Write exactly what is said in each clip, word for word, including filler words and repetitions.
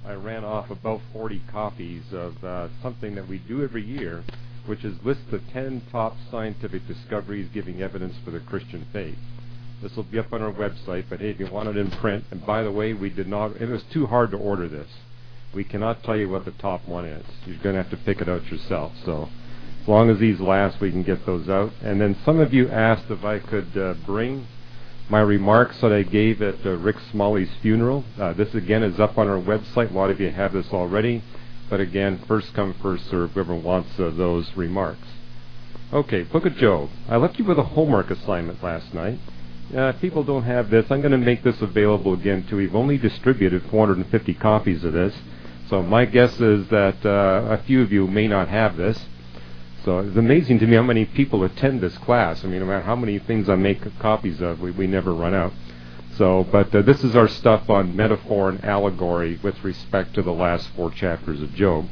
I ran off about forty copies of uh, something that we do every year, which is list the ten top scientific discoveries giving evidence for the Christian faith. This will be up on our website, but hey, if you want it in print, and by the way, we did not, it was too hard to order this. We cannot tell you what the top one is. You're going to have to pick it out yourself. So as long as these last, we can get those out. And then some of you asked if I could uh, bring my remarks that I gave at uh, Rick Smalley's funeral. Uh, this again is up on our website. A lot of you have this already. But again, first come, first serve, whoever wants uh, those remarks. Okay, Book of Job. I left you with a homework assignment last night. Uh, if people don't have this, I'm going to make this available again too. We've only distributed four hundred fifty copies of this. So my guess is that uh, a few of you may not have this. So it's amazing to me how many people attend this class. I mean, no matter how many things I make copies of, we, we never run out. So, but uh, this is our stuff on metaphor and allegory with respect to the last four chapters of Job.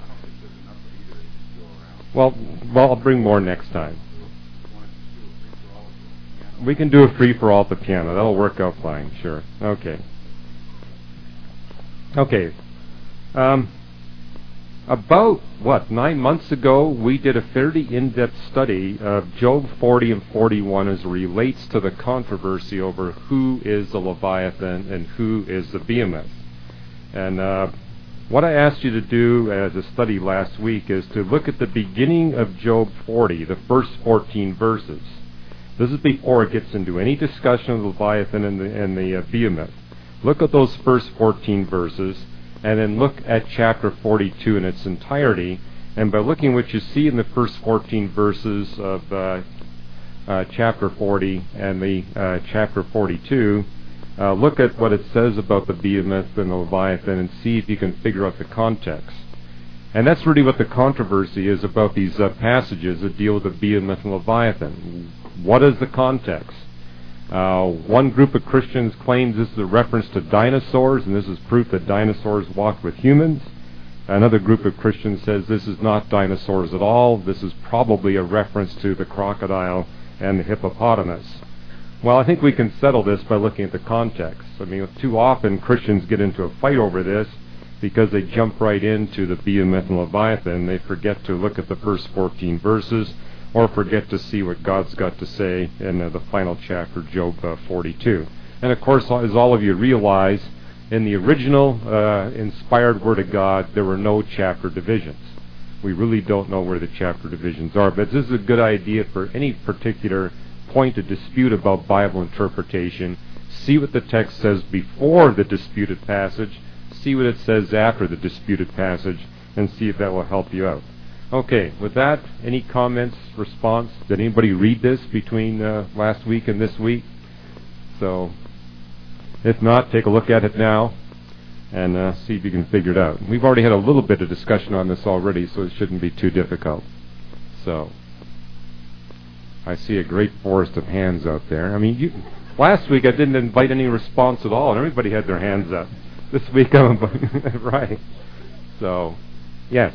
Well, well, I'll bring more next time. We can do a free-for-all at the piano. That'll work out fine, sure. Okay. Okay. Um, about, what, nine months ago, we did a fairly in-depth study of Job forty and forty-one as it relates to the controversy over who is the Leviathan and who is the Behemoth. And uh, what I asked you to do as a study last week is to look at the beginning of Job forty, the first fourteen verses. This is before it gets into any discussion of the Leviathan and the, and the uh, Behemoth. Look at those first fourteen verses, and then look at chapter forty-two in its entirety. And by looking what you see in the first fourteen verses of uh, uh, chapter forty and the uh, chapter forty-two, uh, look at what it says about the Behemoth and the Leviathan and see if you can figure out the context. And that's really what the controversy is about these uh, passages that deal with the Behemoth and Leviathan. What is the context? Uh, one group of Christians claims this is a reference to dinosaurs, and this is proof that dinosaurs walked with humans. Another group of Christians says this is not dinosaurs at all. This is probably a reference to the crocodile and the hippopotamus. Well, I think we can settle this by looking at the context. I mean, too often Christians get into a fight over this because they jump right into the Behemoth and Leviathan. They forget to look at the first fourteen verses, or forget to see what God's got to say in uh, the final chapter, Job uh, forty-two. And of course, as all of you realize, in the original uh, inspired Word of God, there were no chapter divisions. We really don't know where the chapter divisions are, but this is a good idea for any particular point of dispute about Bible interpretation. See what the text says before the disputed passage, see what it says after the disputed passage, and see if that will help you out. Okay, with that, any comments, response? Did anybody read this between uh, last week and this week? So, if not, take a look at it now and uh, see if you can figure it out. We've already had a little bit of discussion on this already, so it shouldn't be too difficult. So, I see a great forest of hands out there. I mean, you, last week I didn't invite any response at all, and everybody had their hands up. This week I'm right. So, yes.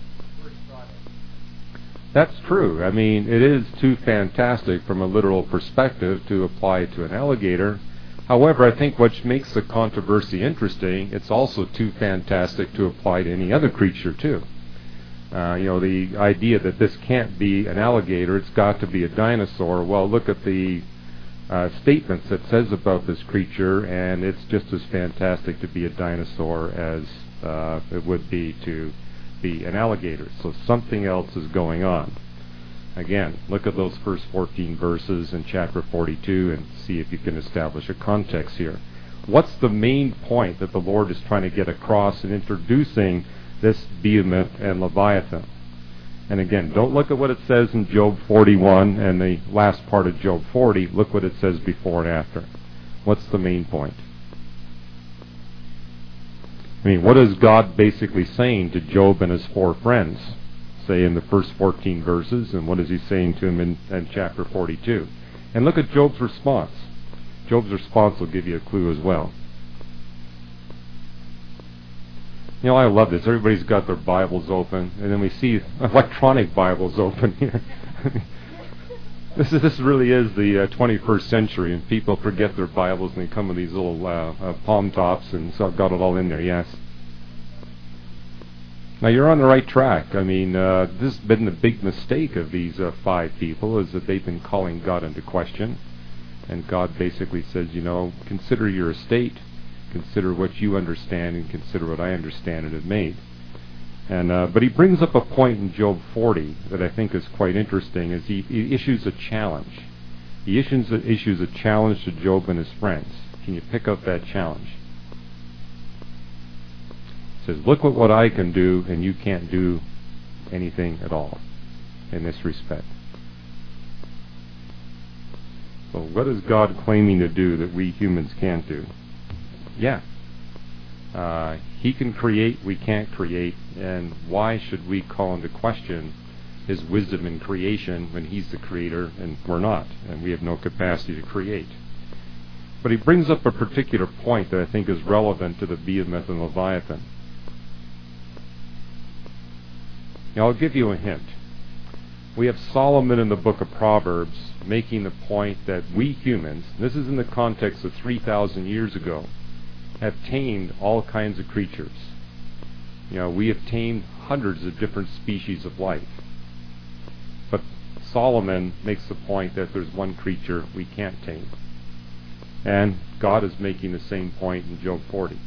That's true. I mean, it is too fantastic from a literal perspective to apply to an alligator. However, I think what makes the controversy interesting, it's also too fantastic to apply to any other creature too. Uh, you know, the idea that this can't be an alligator, it's got to be a dinosaur. Well, look at the uh, statements it says about this creature, and it's just as fantastic to be a dinosaur as uh, it would be to be an alligator. So something else is going on. Again, look at those first fourteen verses in chapter forty-two and see if you can establish a context here. What's the main point that the Lord is trying to get across in introducing this Behemoth and Leviathan? And again, don't look at what it says in Job forty-one and the last part of Job forty. Look what it says before and after. What's the main point? I mean, what is God basically saying to Job and his four friends, say in the first fourteen verses, and what is he saying to him in, in chapter forty-two? And look at Job's response. Job's response will give you a clue as well. You know, I love this. Everybody's got their Bibles open, and then we see electronic Bibles open here. This is this really is the uh, twenty-first century, and people forget their Bibles and they come with these little uh, uh, palm tops, and so I've got it all in there. Yes. Now you're on the right track. I mean, uh, this has been the big mistake of these uh, five people, is that they've been calling God into question. And God basically says, you know, consider your estate, consider what you understand, and consider what I understand and have made. And uh, but he brings up a point in Job forty that I think is quite interesting, is he, he issues a challenge. He issues a, issues a challenge to Job and his friends. Can you pick up that challenge? Says, look at what I can do, and you can't do anything at all in this respect. So what is God claiming to do that we humans can't do? Yeah. Uh, he can create, we can't create, and why should we call into question his wisdom in creation when he's the creator and we're not, and we have no capacity to create? But he brings up a particular point that I think is relevant to the Behemoth and Leviathan. Now, I'll give you a hint. We have Solomon in the book of Proverbs making the point that we humans, this is in the context of three thousand years ago, have tamed all kinds of creatures. You know, we have tamed hundreds of different species of life. But Solomon makes the point that there's one creature we can't tame. And God is making the same point in Job forty.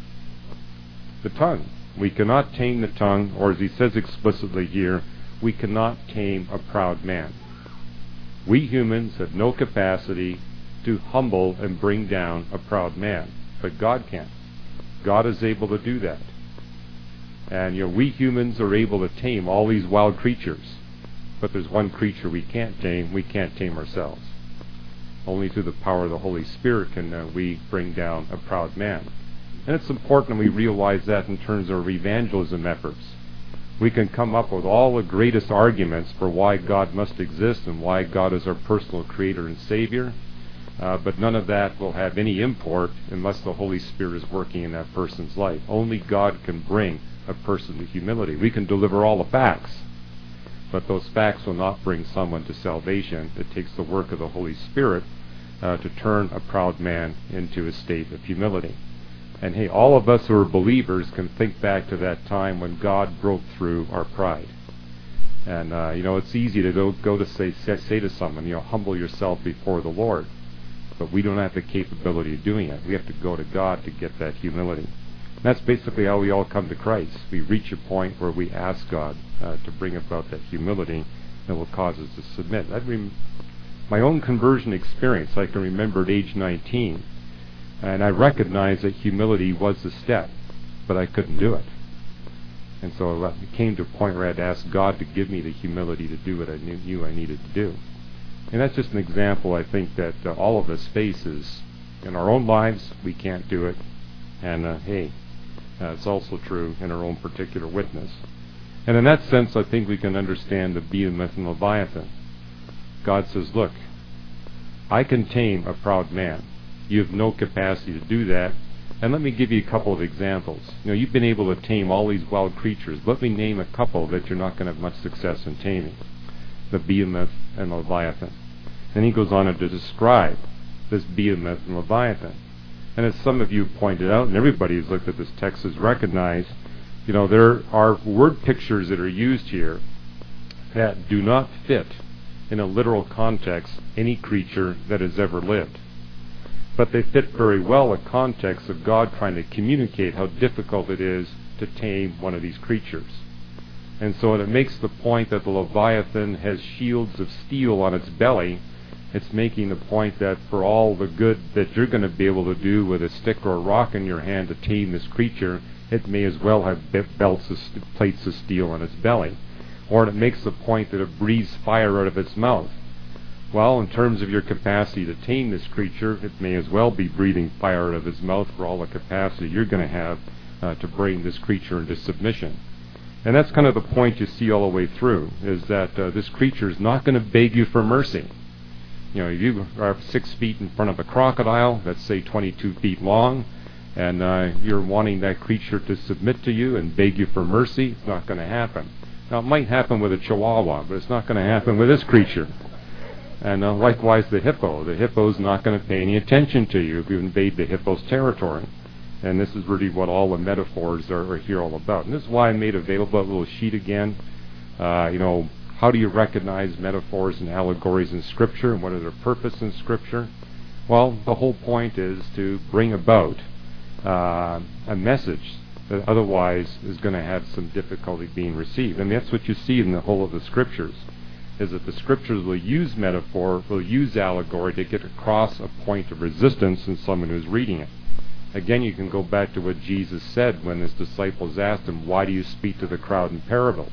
The tongue. We cannot tame the tongue, or as he says explicitly here, we cannot tame a proud man. We humans have no capacity to humble and bring down a proud man, but God can. God is able to do that. And you know, we humans are able to tame all these wild creatures, but there's one creature we can't tame. We can't tame ourselves. Only through the power of the Holy Spirit can uh, we bring down a proud man. And it's important we realize that in terms of our evangelism efforts. We can come up with all the greatest arguments for why God must exist and why God is our personal creator and savior, uh, but none of that will have any import unless the Holy Spirit is working in that person's life. Only God can bring a person to humility. We can deliver all the facts, but those facts will not bring someone to salvation. It takes the work of the Holy Spirit uh, to turn a proud man into a state of humility. And hey, all of us who are believers can think back to that time when God broke through our pride. And, uh, you know, it's easy to go, go to say, say, say to someone, you know, humble yourself before the Lord. But we don't have the capability of doing it. We have to go to God to get that humility. And that's basically how we all come to Christ. We reach a point where we ask God uh, to bring about that humility that will cause us to submit. I rem- my own conversion experience, I can remember at age nineteen, and I recognized that humility was the step, but I couldn't do it. And so it came to a point where I had to ask God to give me the humility to do what I knew, knew I needed to do. And that's just an example, I think, that uh, all of us faces in our own lives. We can't do it. And, uh, hey, uh, it's also true in our own particular witness. And in that sense, I think we can understand the Behemoth and Leviathan. God says, look, I can tame a proud man. You have no capacity to do that. And let me give you a couple of examples. You know, you've been able to tame all these wild creatures. Let me name a couple that you're not going to have much success in taming. The Behemoth and Leviathan. And he goes on to describe this Behemoth and Leviathan. And as some of you pointed out, and everybody who's looked at this text has recognized, you know, there are word pictures that are used here that do not fit in a literal context any creature that has ever lived. But they fit very well in context of God trying to communicate how difficult it is to tame one of these creatures. And so when it makes the point that the Leviathan has shields of steel on its belly, it's making the point that for all the good that you're going to be able to do with a stick or a rock in your hand to tame this creature, it may as well have belts of st- plates of steel on its belly. Or it makes the point that it breathes fire out of its mouth. Well, in terms of your capacity to tame this creature, it may as well be breathing fire out of its mouth for all the capacity you're going to have uh, to bring this creature into submission. And that's kind of the point you see all the way through, is that uh, this creature is not going to beg you for mercy. You know, if you are six feet in front of a crocodile that's, say, twenty-two feet long, and uh, you're wanting that creature to submit to you and beg you for mercy, it's not going to happen. Now, it might happen with a chihuahua, but it's not going to happen with this creature. And uh, likewise the hippo. The hippo's not going to pay any attention to you if you invade the hippo's territory. And this is really what all the metaphors are, are here all about. And this is why I made available a little sheet again. Uh, you know, how do you recognize metaphors and allegories in Scripture, and what is their purpose in Scripture? Well, the whole point is to bring about uh, a message that otherwise is going to have some difficulty being received. And that's what you see in the whole of the Scriptures, is that the Scriptures will use metaphor, will use allegory to get across a point of resistance in someone who's reading it. Again, you can go back to what Jesus said when his disciples asked him, why do you speak to the crowd in parables?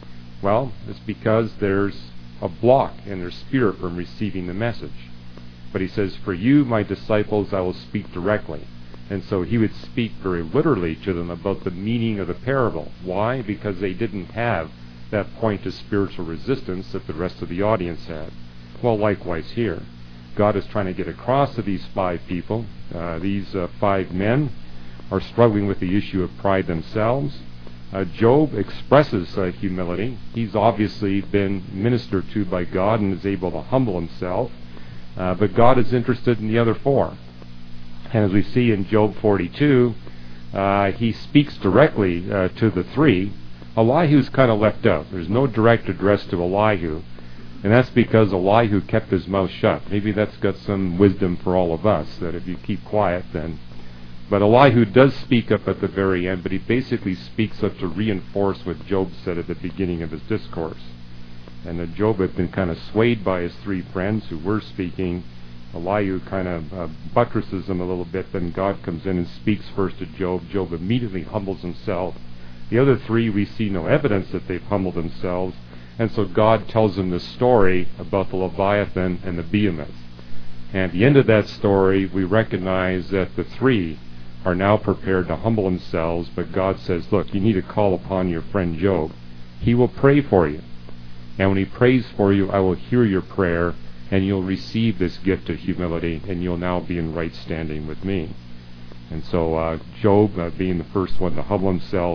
Well, it's because there's a block in their spirit from receiving the message. But he says, for you, my disciples, I will speak directly. And so he would speak very literally to them about the meaning of the parable. Why? Because they didn't have that point of spiritual resistance that the rest of the audience had. Well, likewise here. God is trying to get across to these five people. Uh, these uh, five men are struggling with the issue of pride themselves. Uh, Job expresses uh, humility. He's obviously been ministered to by God and is able to humble himself. Uh, but God is interested in the other four. And as we see in Job forty-two, uh, he speaks directly uh, to the three. Elihu's kind of left out. There's no direct address to Elihu. And that's because Elihu kept his mouth shut. Maybe that's got some wisdom for all of us, that if you keep quiet, then... But Elihu does speak up at the very end, but he basically speaks up to reinforce what Job said at the beginning of his discourse. And that Job had been kind of swayed by his three friends who were speaking. Elihu kind of uh, buttresses him a little bit, then God comes in and speaks first to Job. Job immediately humbles himself. The other three, we see no evidence that they've humbled themselves. And so God tells them this story about the Leviathan and the Behemoth. And at the end of that story, we recognize that the three are now prepared to humble themselves, but God says, look, you need to call upon your friend Job. He will pray for you. And when he prays for you, I will hear your prayer, and you'll receive this gift of humility, and you'll now be in right standing with me. And so uh, Job, uh, being the first one to humble himself,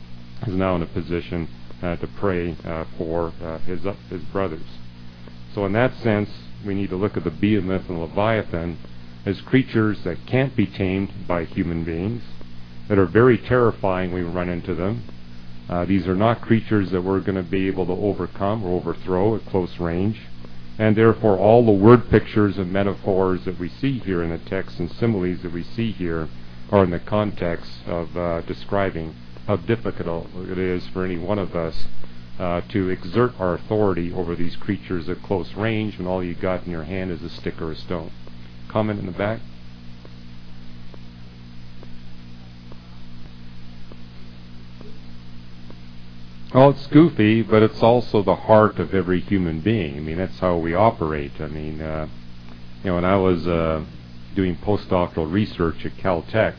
is now in a position Uh, to pray uh, for uh, his uh, his brothers. So in that sense, we need to look at the Behemoth and Leviathan as creatures that can't be tamed by human beings, that are very terrifying when we run into them. Uh, these are not creatures that we're going to be able to overcome or overthrow at close range, and therefore all the word pictures and metaphors that we see here in the text and similes that we see here are in the context of uh, describing how difficult it is for any one of us uh, to exert our authority over these creatures at close range when all you got in your hand is a stick or a stone. Comment in the back? Well, it's goofy, but it's also the heart of every human being. I mean, that's how we operate. I mean, uh, you know, when I was uh, doing postdoctoral research at Caltech,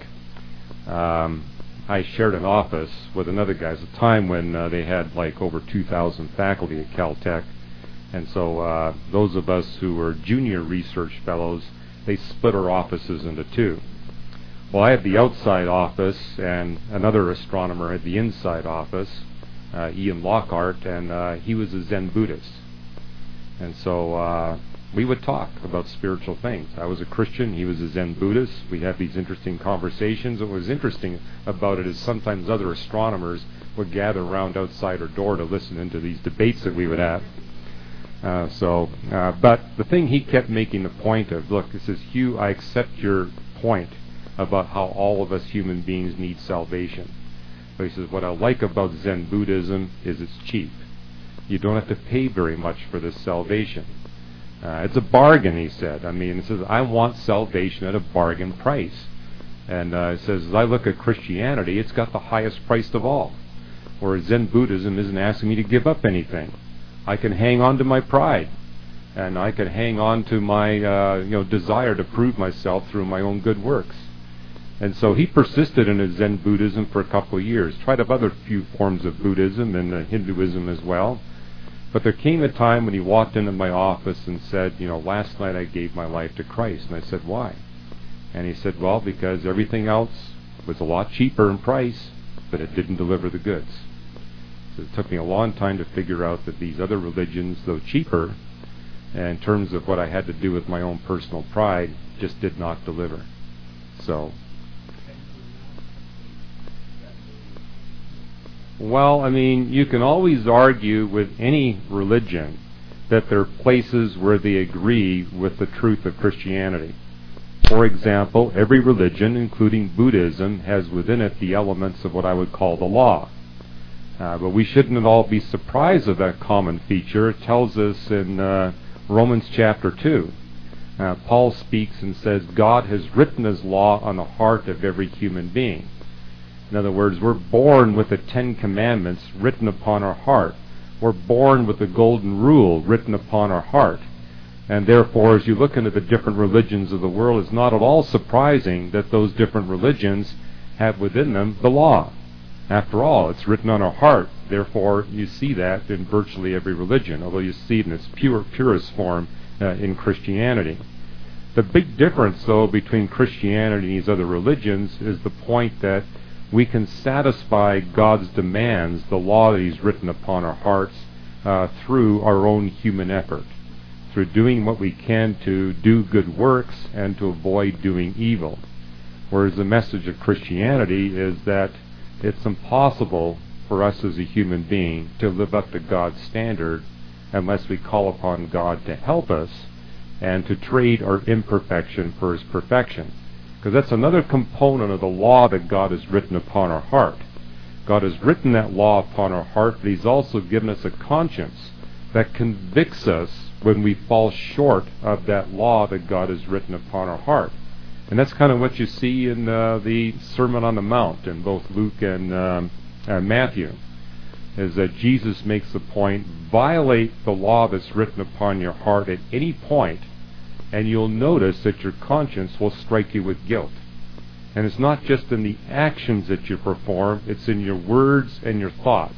um, I shared an office with another guy. It was a time when uh, they had like over two thousand faculty at Caltech. And so uh, those of us who were junior research fellows, they split our offices into two. Well, I had the outside office, and another astronomer had the inside office, uh, Ian Lockhart, and uh, he was a Zen Buddhist. And so uh, we would talk about spiritual things. I was a Christian, he was a Zen Buddhist. We'd have these interesting conversations. What was interesting about it is sometimes other astronomers would gather around outside our door to listen into these debates that we would have. Uh, so, uh, but the thing he kept making the point of, look, he says, Hugh, I accept your point about how all of us human beings need salvation. But he says, what I like about Zen Buddhism is it's cheap. You don't have to pay very much for this salvation. Uh, it's a bargain, he said. I mean, he says, I want salvation at a bargain price. And uh, he says, as I look at Christianity, it's got the highest price of all. Whereas Zen Buddhism isn't asking me to give up anything. I can hang on to my pride. And I can hang on to my uh, you know, desire to prove myself through my own good works. And so he persisted in his Zen Buddhism for a couple of years. Tried out other few forms of Buddhism and uh, Hinduism as well. But there came a time when he walked into my office and said, you know, last night I gave my life to Christ. And I said, why? And he said, well, because everything else was a lot cheaper in price, but it didn't deliver the goods. So it took me a long time to figure out that these other religions, though cheaper, in terms of what I had to do with my own personal pride, just did not deliver. So, Well, I mean, you can always argue with any religion that there are places where they agree with the truth of Christianity. For example, every religion, including Buddhism, has within it the elements of what I would call the law. Uh, but we shouldn't at all be surprised at that common feature. It tells us in uh, Romans chapter two. Uh, Paul speaks and says, God has written his law on the heart of every human being. In other words, we're born with the Ten Commandments written upon our heart. We're born with the Golden Rule written upon our heart. And therefore, as you look into the different religions of the world, it's not at all surprising that those different religions have within them the law. After all, it's written on our heart. Therefore, you see that in virtually every religion, although you see it in its pure, purest form uh, in Christianity. The big difference, though, between Christianity and these other religions is the point that we can satisfy God's demands, the law that he's written upon our hearts, uh, through our own human effort, through doing what we can to do good works and to avoid doing evil. Whereas the message of Christianity is that it's impossible for us as a human being to live up to God's standard unless we call upon God to help us and to trade our imperfection for his perfection. Because that's another component of the law that God has written upon our heart. God has written that law upon our heart, but he's also given us a conscience that convicts us when we fall short of that law that God has written upon our heart. And that's kind of what you see in uh, the Sermon on the Mount in both Luke and um, uh, Matthew, is that Jesus makes the point, violate the law that's written upon your heart at any point, and you'll notice that your conscience will strike you with guilt. And it's not just in the actions that you perform, it's in your words and your thoughts.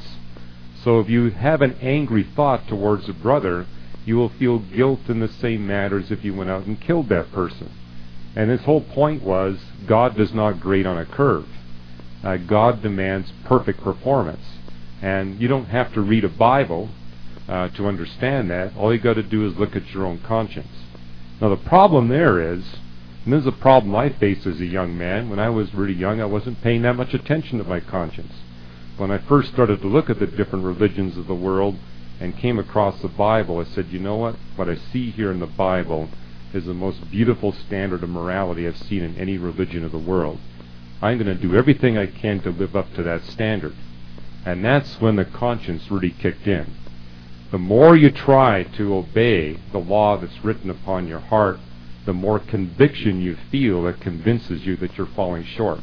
So if you have an angry thought towards a brother, you will feel guilt in the same manner as if you went out and killed that person. And his whole point was, God does not grade on a curve. Uh, God demands perfect performance. And you don't have to read a Bible uh, to understand that. All you got to do is look at your own conscience. Now the problem there is, and this is a problem I faced as a young man. When I was really young, I wasn't paying that much attention to my conscience. When I first started to look at the different religions of the world and came across the Bible, I said, you know what? What I see here in the Bible is the most beautiful standard of morality I've seen in any religion of the world. I'm going to do everything I can to live up to that standard. And that's when the conscience really kicked in. The more you try to obey the law that's written upon your heart, the more conviction you feel that convinces you that you're falling short.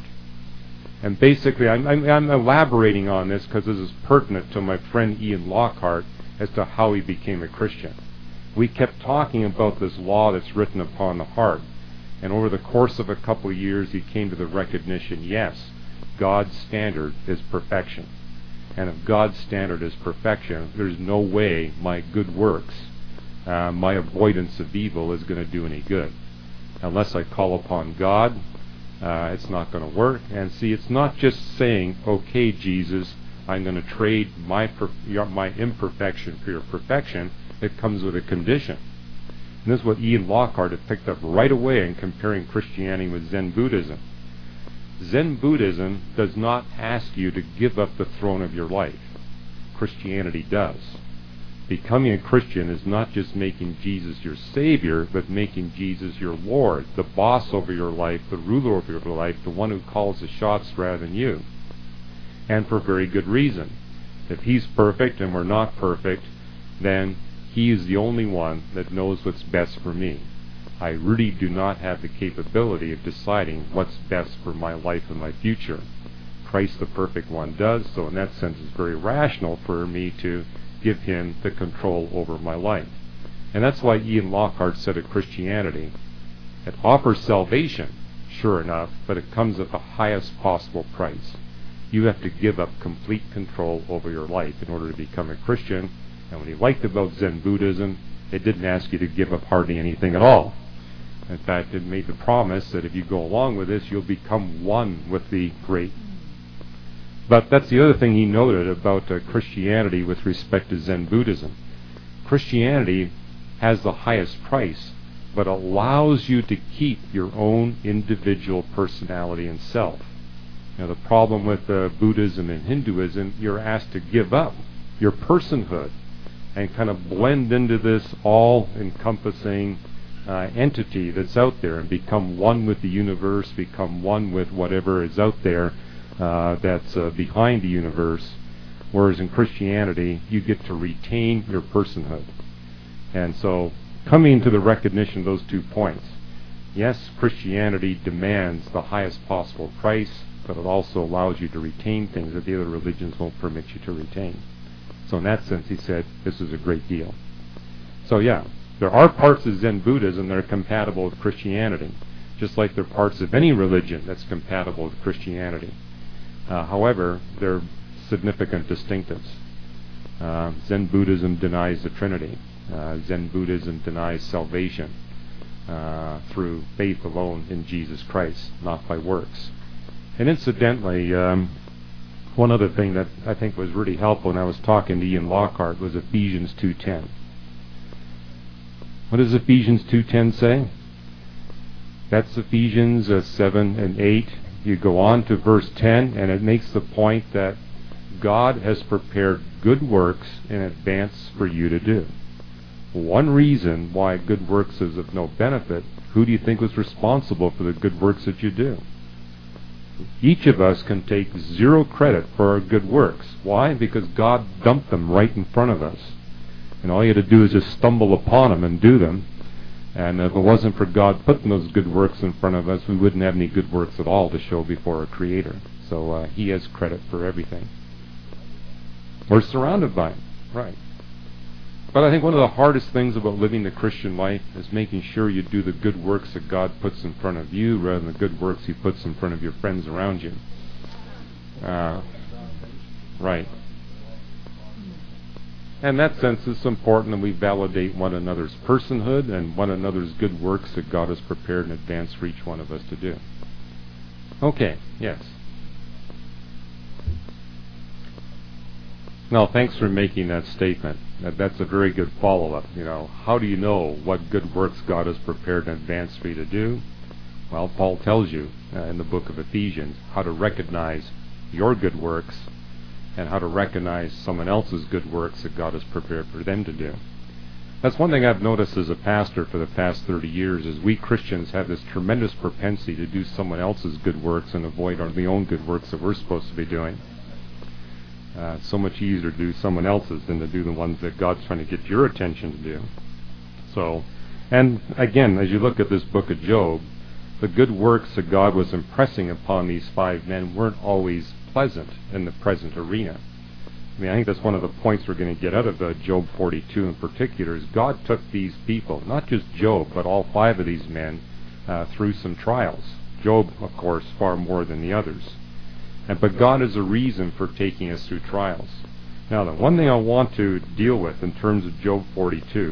And basically, I'm, I'm, I'm elaborating on this because this is pertinent to my friend Ian Lockhart as to how he became a Christian. We kept talking about this law that's written upon the heart, and over the course of a couple of years, he came to the recognition, yes, God's standard is perfection. And if God's standard is perfection, there's no way my good works, uh, my avoidance of evil is going to do any good. Unless I call upon God, uh, it's not going to work. And see, it's not just saying, okay, Jesus, I'm going to trade my per- your, my imperfection for your perfection. It comes with a condition. And this is what Ian Lockhart had picked up right away in comparing Christianity with Zen Buddhism. Zen Buddhism does not ask you to give up the throne of your life. Christianity does. Becoming a Christian is not just making Jesus your Savior, but making Jesus your Lord, the boss over your life, the ruler over your life, the one who calls the shots rather than you. And for very good reason. If he's perfect and we're not perfect, then he is the only one that knows what's best for me. I really do not have the capability of deciding what's best for my life and my future. Christ the perfect one does, so in that sense it's very rational for me to give him the control over my life. And that's why Ian Lockhart said of Christianity, it offers salvation, sure enough, but it comes at the highest possible price. You have to give up complete control over your life in order to become a Christian. And what he liked about Zen Buddhism, it didn't ask you to give up hardly anything at all. In fact, it made the promise that if you go along with this, you'll become one with the great. But that's the other thing he noted about uh, Christianity with respect to Zen Buddhism. Christianity has the highest price, but allows you to keep your own individual personality and self. Now, the problem with uh, Buddhism and Hinduism, you're asked to give up your personhood and kind of blend into this all-encompassing uh, entity that's out there and become one with the universe, become one with whatever is out there uh, that's uh, behind the universe. Whereas in Christianity, you get to retain your personhood. And so, coming to the recognition of those two points, yes, Christianity demands the highest possible price, but it also allows you to retain things that the other religions won't permit you to retain. So in that sense, he said, this is a great deal. So yeah, there are parts of Zen Buddhism that are compatible with Christianity, just like there are parts of any religion that's compatible with Christianity. Uh, however, there are significant distinctives. Uh, Zen Buddhism denies the Trinity. Uh, Zen Buddhism denies salvation uh, through faith alone in Jesus Christ, not by works. And incidentally, um, one other thing that I think was really helpful when I was talking to Ian Lockhart was Ephesians two ten. What does Ephesians two ten say? That's Ephesians uh, seven and eight. You go on to verse ten, and it makes the point that God has prepared good works in advance for you to do. One reason why good works is of no benefit, who do you think was responsible for the good works that you do? Each of us can take zero credit for our good works. Why? Because God dumped them right in front of us. And all you had to do is just stumble upon them and do them. And if it wasn't for God putting those good works in front of us, we wouldn't have any good works at all to show before our Creator. So uh, He has credit for everything. We're surrounded by Him. Right. But I think one of the hardest things about living the Christian life is making sure you do the good works that God puts in front of you rather than the good works He puts in front of your friends around you. Uh, right. In that sense, it's important that we validate one another's personhood and one another's good works that God has prepared in advance for each one of us to do. Okay, yes. No, thanks for making that statement. That, that's a very good follow-up. You know, how do you know what good works God has prepared in advance for you to do? Well, Paul tells you uh, in the book of Ephesians how to recognize your good works and how to recognize someone else's good works that God has prepared for them to do. That's one thing I've noticed as a pastor for the past thirty years is we Christians have this tremendous propensity to do someone else's good works and avoid our the own good works that we're supposed to be doing. Uh, it's so much easier to do someone else's than to do the ones that God's trying to get your attention to do. So, and again, as you look at this book of Job, the good works that God was impressing upon these five men weren't always pleasant in the present arena. I mean, I think that's one of the points we're going to get out of uh, Job forty-two in particular, is God took these people, not just Job, but all five of these men, uh, through some trials. Job, of course, far more than the others. And, but God is a reason for taking us through trials. Now, the one thing I want to deal with in terms of Job forty-two,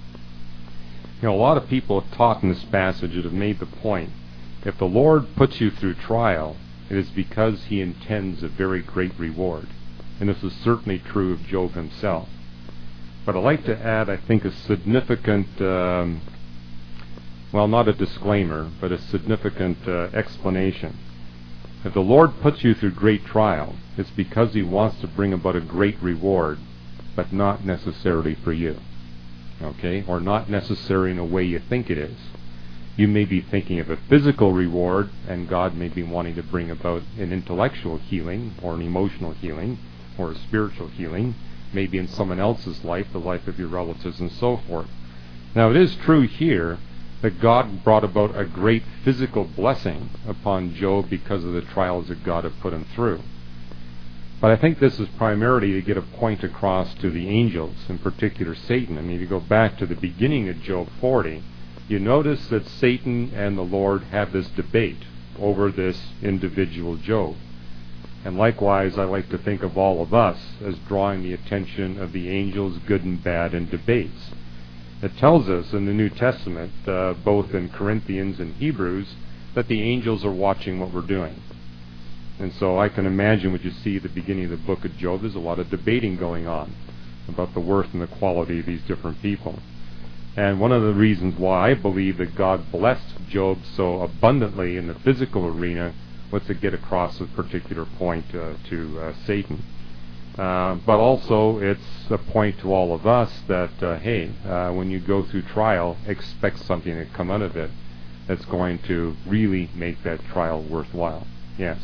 you know, a lot of people have taught in this passage that have made the point, if the Lord puts you through trial, it is because He intends a very great reward. And this is certainly true of Job himself. But I'd like to add, I think, a significant, um, well, not a disclaimer, but a significant uh, explanation. If the Lord puts you through great trial, it's because He wants to bring about a great reward, but not necessarily for you. Okay? Or not necessarily in a way you think it is. You may be thinking of a physical reward, and God may be wanting to bring about an intellectual healing, or an emotional healing, or a spiritual healing, maybe in someone else's life, the life of your relatives, and so forth. Now, it is true here that God brought about a great physical blessing upon Job because of the trials that God had put him through. But I think this is primarily to get a point across to the angels, in particular Satan. I mean, if you go back to the beginning of Job forty, you notice that Satan and the Lord have this debate over this individual Job. And likewise, I like to think of all of us as drawing the attention of the angels, good and bad, in debates. It tells us in the New Testament, uh, both in Corinthians and Hebrews, that the angels are watching what we're doing. And so I can imagine what you see at the beginning of the book of Job. There's a lot of debating going on about the worth and the quality of these different people. And one of the reasons why I believe that God blessed Job so abundantly in the physical arena what's it get across a particular point uh, to uh, Satan. Uh, but also it's a point to all of us that, uh, hey, uh, when you go through trial, expect something to come out of it that's going to really make that trial worthwhile. Yes?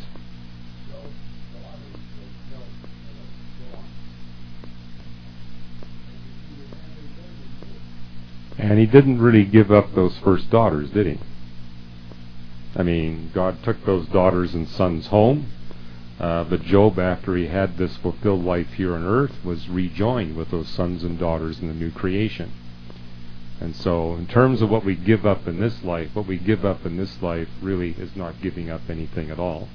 And he didn't really give up those first daughters, did he? I mean, God took those daughters and sons home. Uh, but Job, after he had this fulfilled life here on earth, was rejoined with those sons and daughters in the new creation. And so, in terms of what we give up in this life, what we give up in this life really is not giving up anything at all.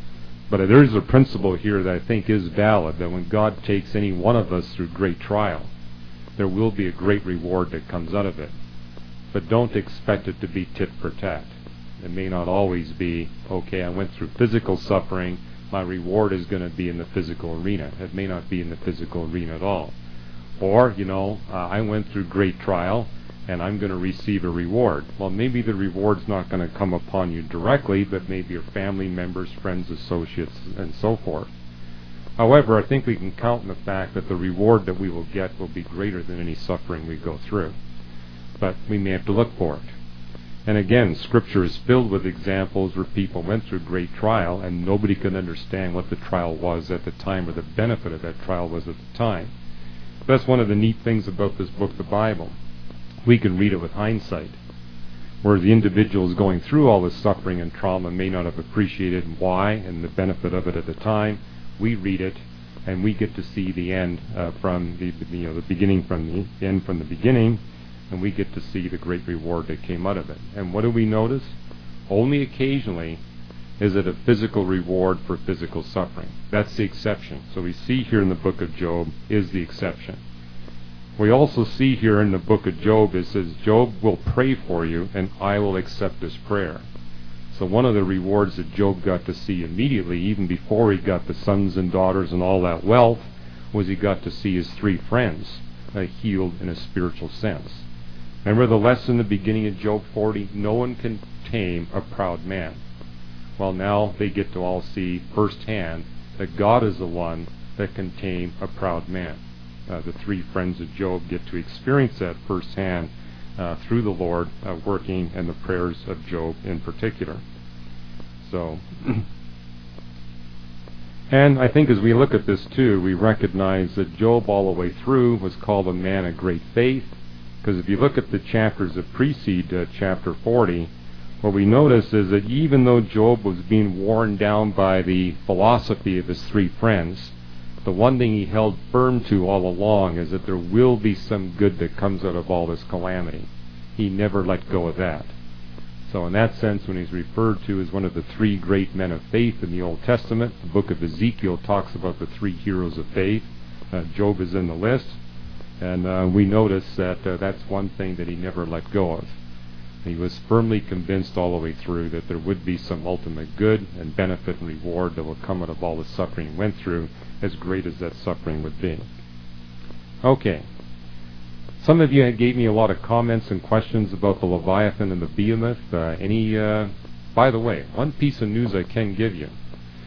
But there is a principle here that I think is valid, that when God takes any one of us through great trial, there will be a great reward that comes out of it. But don't expect it to be tit for tat. It may not always be, okay, I went through physical suffering, my reward is going to be in the physical arena. It may not be in the physical arena at all. Or, you know, uh, I went through great trial, and I'm going to receive a reward. Well, maybe the reward's not going to come upon you directly, but maybe your family members, friends, associates, and so forth. However, I think we can count on the fact that the reward that we will get will be greater than any suffering we go through. But we may have to look for it. And again, Scripture is filled with examples where people went through great trial and nobody could understand what the trial was at the time or the benefit of that trial was at the time. That's one of the neat things about this book, the Bible. We can read it with hindsight, where the individual is going through all this suffering and trauma may not have appreciated why and the benefit of it at the time. We read it and we get to see the end uh, from the, you know, the beginning from the end from the beginning. And we get to see the great reward that came out of it. And what do we notice? Only occasionally is it a physical reward for physical suffering. That's the exception. So we see here in the book of Job is the exception. We also see here in the book of Job, it says, Job will pray for you and I will accept his prayer. So one of the rewards that Job got to see immediately, even before he got the sons and daughters and all that wealth, was he got to see his three friends uh, healed in a spiritual sense. Remember the lesson in the beginning of Job forty? No one can tame a proud man. Well, now they get to all see firsthand that God is the one that can tame a proud man. Uh, the three friends of Job get to experience that firsthand uh, through the Lord uh, working and the prayers of Job in particular. So, and I think as we look at this too, we recognize that Job all the way through was called a man of great faith. Because if you look at the chapters that precede uh, chapter forty, what we notice is that even though Job was being worn down by the philosophy of his three friends, the one thing he held firm to all along is that there will be some good that comes out of all this calamity. He never let go of that. So in that sense, when he's referred to as one of the three great men of faith in the Old Testament, the book of Ezekiel talks about the three heroes of faith. Uh, Job is in the list. And uh, we notice that uh, that's one thing that he never let go of. He was firmly convinced all the way through that there would be some ultimate good and benefit and reward that will come out of all the suffering he went through, as great as that suffering would be. Okay. Some of you gave me a lot of comments and questions about the Leviathan and the Behemoth. Uh, any, uh, by the way, one piece of news I can give you.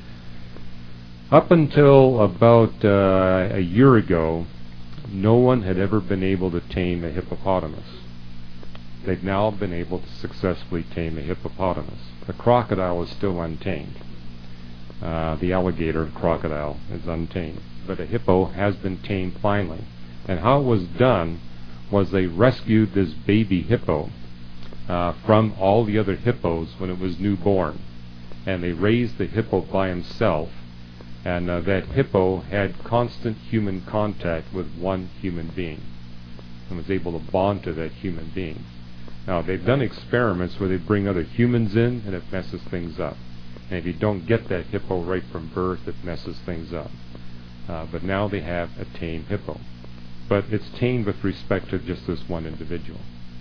Up until about uh, a year ago, no one had ever been able to tame a hippopotamus. They've now been able to successfully tame a hippopotamus. The crocodile is still untamed. Uh, the alligator crocodile is untamed. But a hippo has been tamed finally. And how it was done was they rescued this baby hippo uh, from all the other hippos when it was newborn. And they raised the hippo by himself. And uh, that hippo had constant human contact with one human being and was able to bond to that human being. Now, they've done experiments where they bring other humans in and it messes things up. And if you don't get that hippo right from birth, it messes things up. Uh, but now they have a tame hippo. But it's tamed with respect to just this one individual.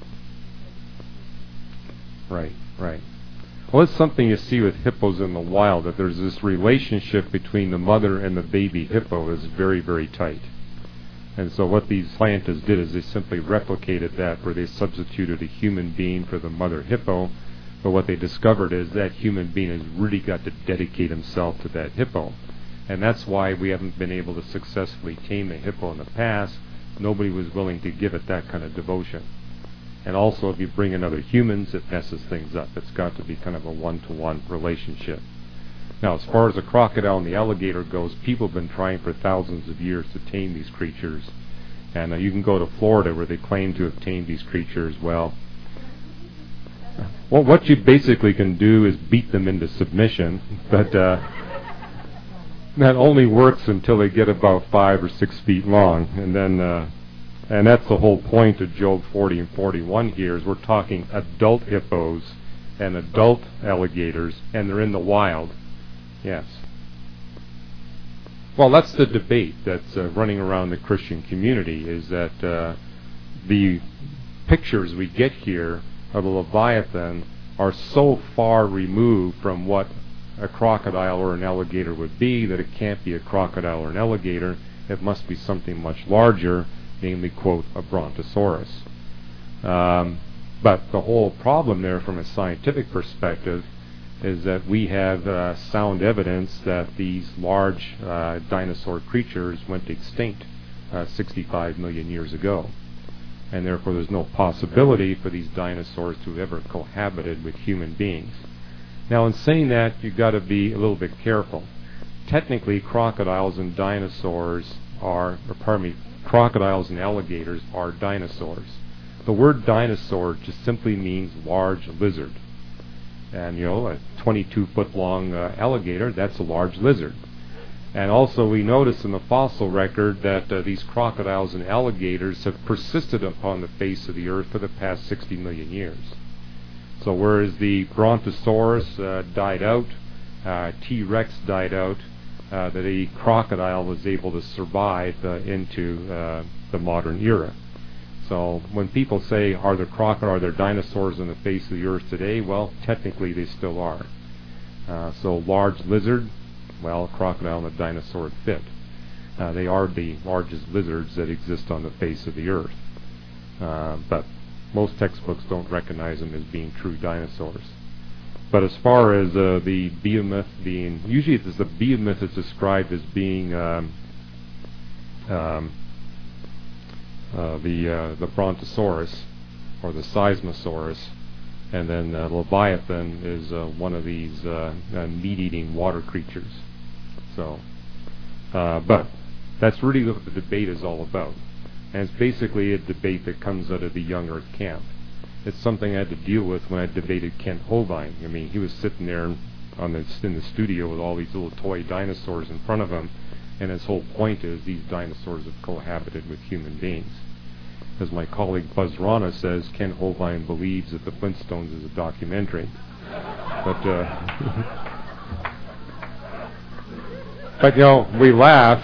Right, right. Well, it's something you see with hippos in the wild, that there's this relationship between the mother and the baby hippo is very, very tight. And so what these scientists did is they simply replicated that, where they substituted a human being for the mother hippo, But what they discovered is that human being has really got to dedicate himself to that hippo. And that's why we haven't been able to successfully tame a hippo in the past. Nobody was willing to give it that kind of devotion. And also, if you bring in other humans, it messes things up. It's got to be kind of a one-to-one relationship. Now, as far as the crocodile and the alligator goes, people have been trying for thousands of years to tame these creatures. And uh, you can go to Florida where they claim to have tamed these creatures. Well, well, what you basically can do is beat them into submission, but uh, that only works until they get about five or six feet long, and then, uh, and that's the whole point of Job forty and forty-one here. Is we're talking adult hippos and adult alligators, and they're in the wild. Yes. Well, that's the debate that's uh, running around the Christian community. Is that uh, the pictures we get here of the Leviathan are so far removed from what a crocodile or an alligator would be that it can't be a crocodile or an alligator. It must be something much larger, namely, quote, a brontosaurus. Um, but the whole problem there from a scientific perspective is that we have uh, sound evidence that these large uh, dinosaur creatures went extinct uh, sixty-five million years ago. And therefore there's no possibility for these dinosaurs to have ever cohabited with human beings. Now, in saying that, you've got to be a little bit careful. Technically, crocodiles and dinosaurs are, or pardon me, crocodiles and alligators are dinosaurs. The word dinosaur just simply means large lizard. And, you know, a twenty-two foot long uh, alligator, that's a large lizard. And also we notice in the fossil record that uh, these crocodiles and alligators have persisted upon the face of the earth for the past sixty million years. So whereas the Brontosaurus uh, died out, uh, T-Rex died out, uh, that a crocodile was able to survive uh, into uh, the modern era. So when people say, are there crocodile, are there dinosaurs on the face of the earth today? Well, technically they still are. Uh, so large lizard, well, a crocodile and a dinosaur would fit. Uh, they are the largest lizards that exist on the face of the earth. Uh, but most textbooks don't recognize them as being true dinosaurs. But as far as uh, the behemoth being, usually it's the behemoth is described as being um, um, uh, the uh, the Brontosaurus or the Seismosaurus, and then uh, Leviathan is uh, one of these uh, uh, meat-eating water creatures. So, uh, but that's really what the debate is all about. And it's basically a debate that comes out of the Young Earth camp. It's something I had to deal with when I debated Kent Hovind. I mean, he was sitting there on the, in the studio with all these little toy dinosaurs in front of him, and his whole point is these dinosaurs have cohabited with human beings. As my colleague Buzz Rana says, Kent Hovind believes that the Flintstones is a documentary. But, uh, but you know, we laugh.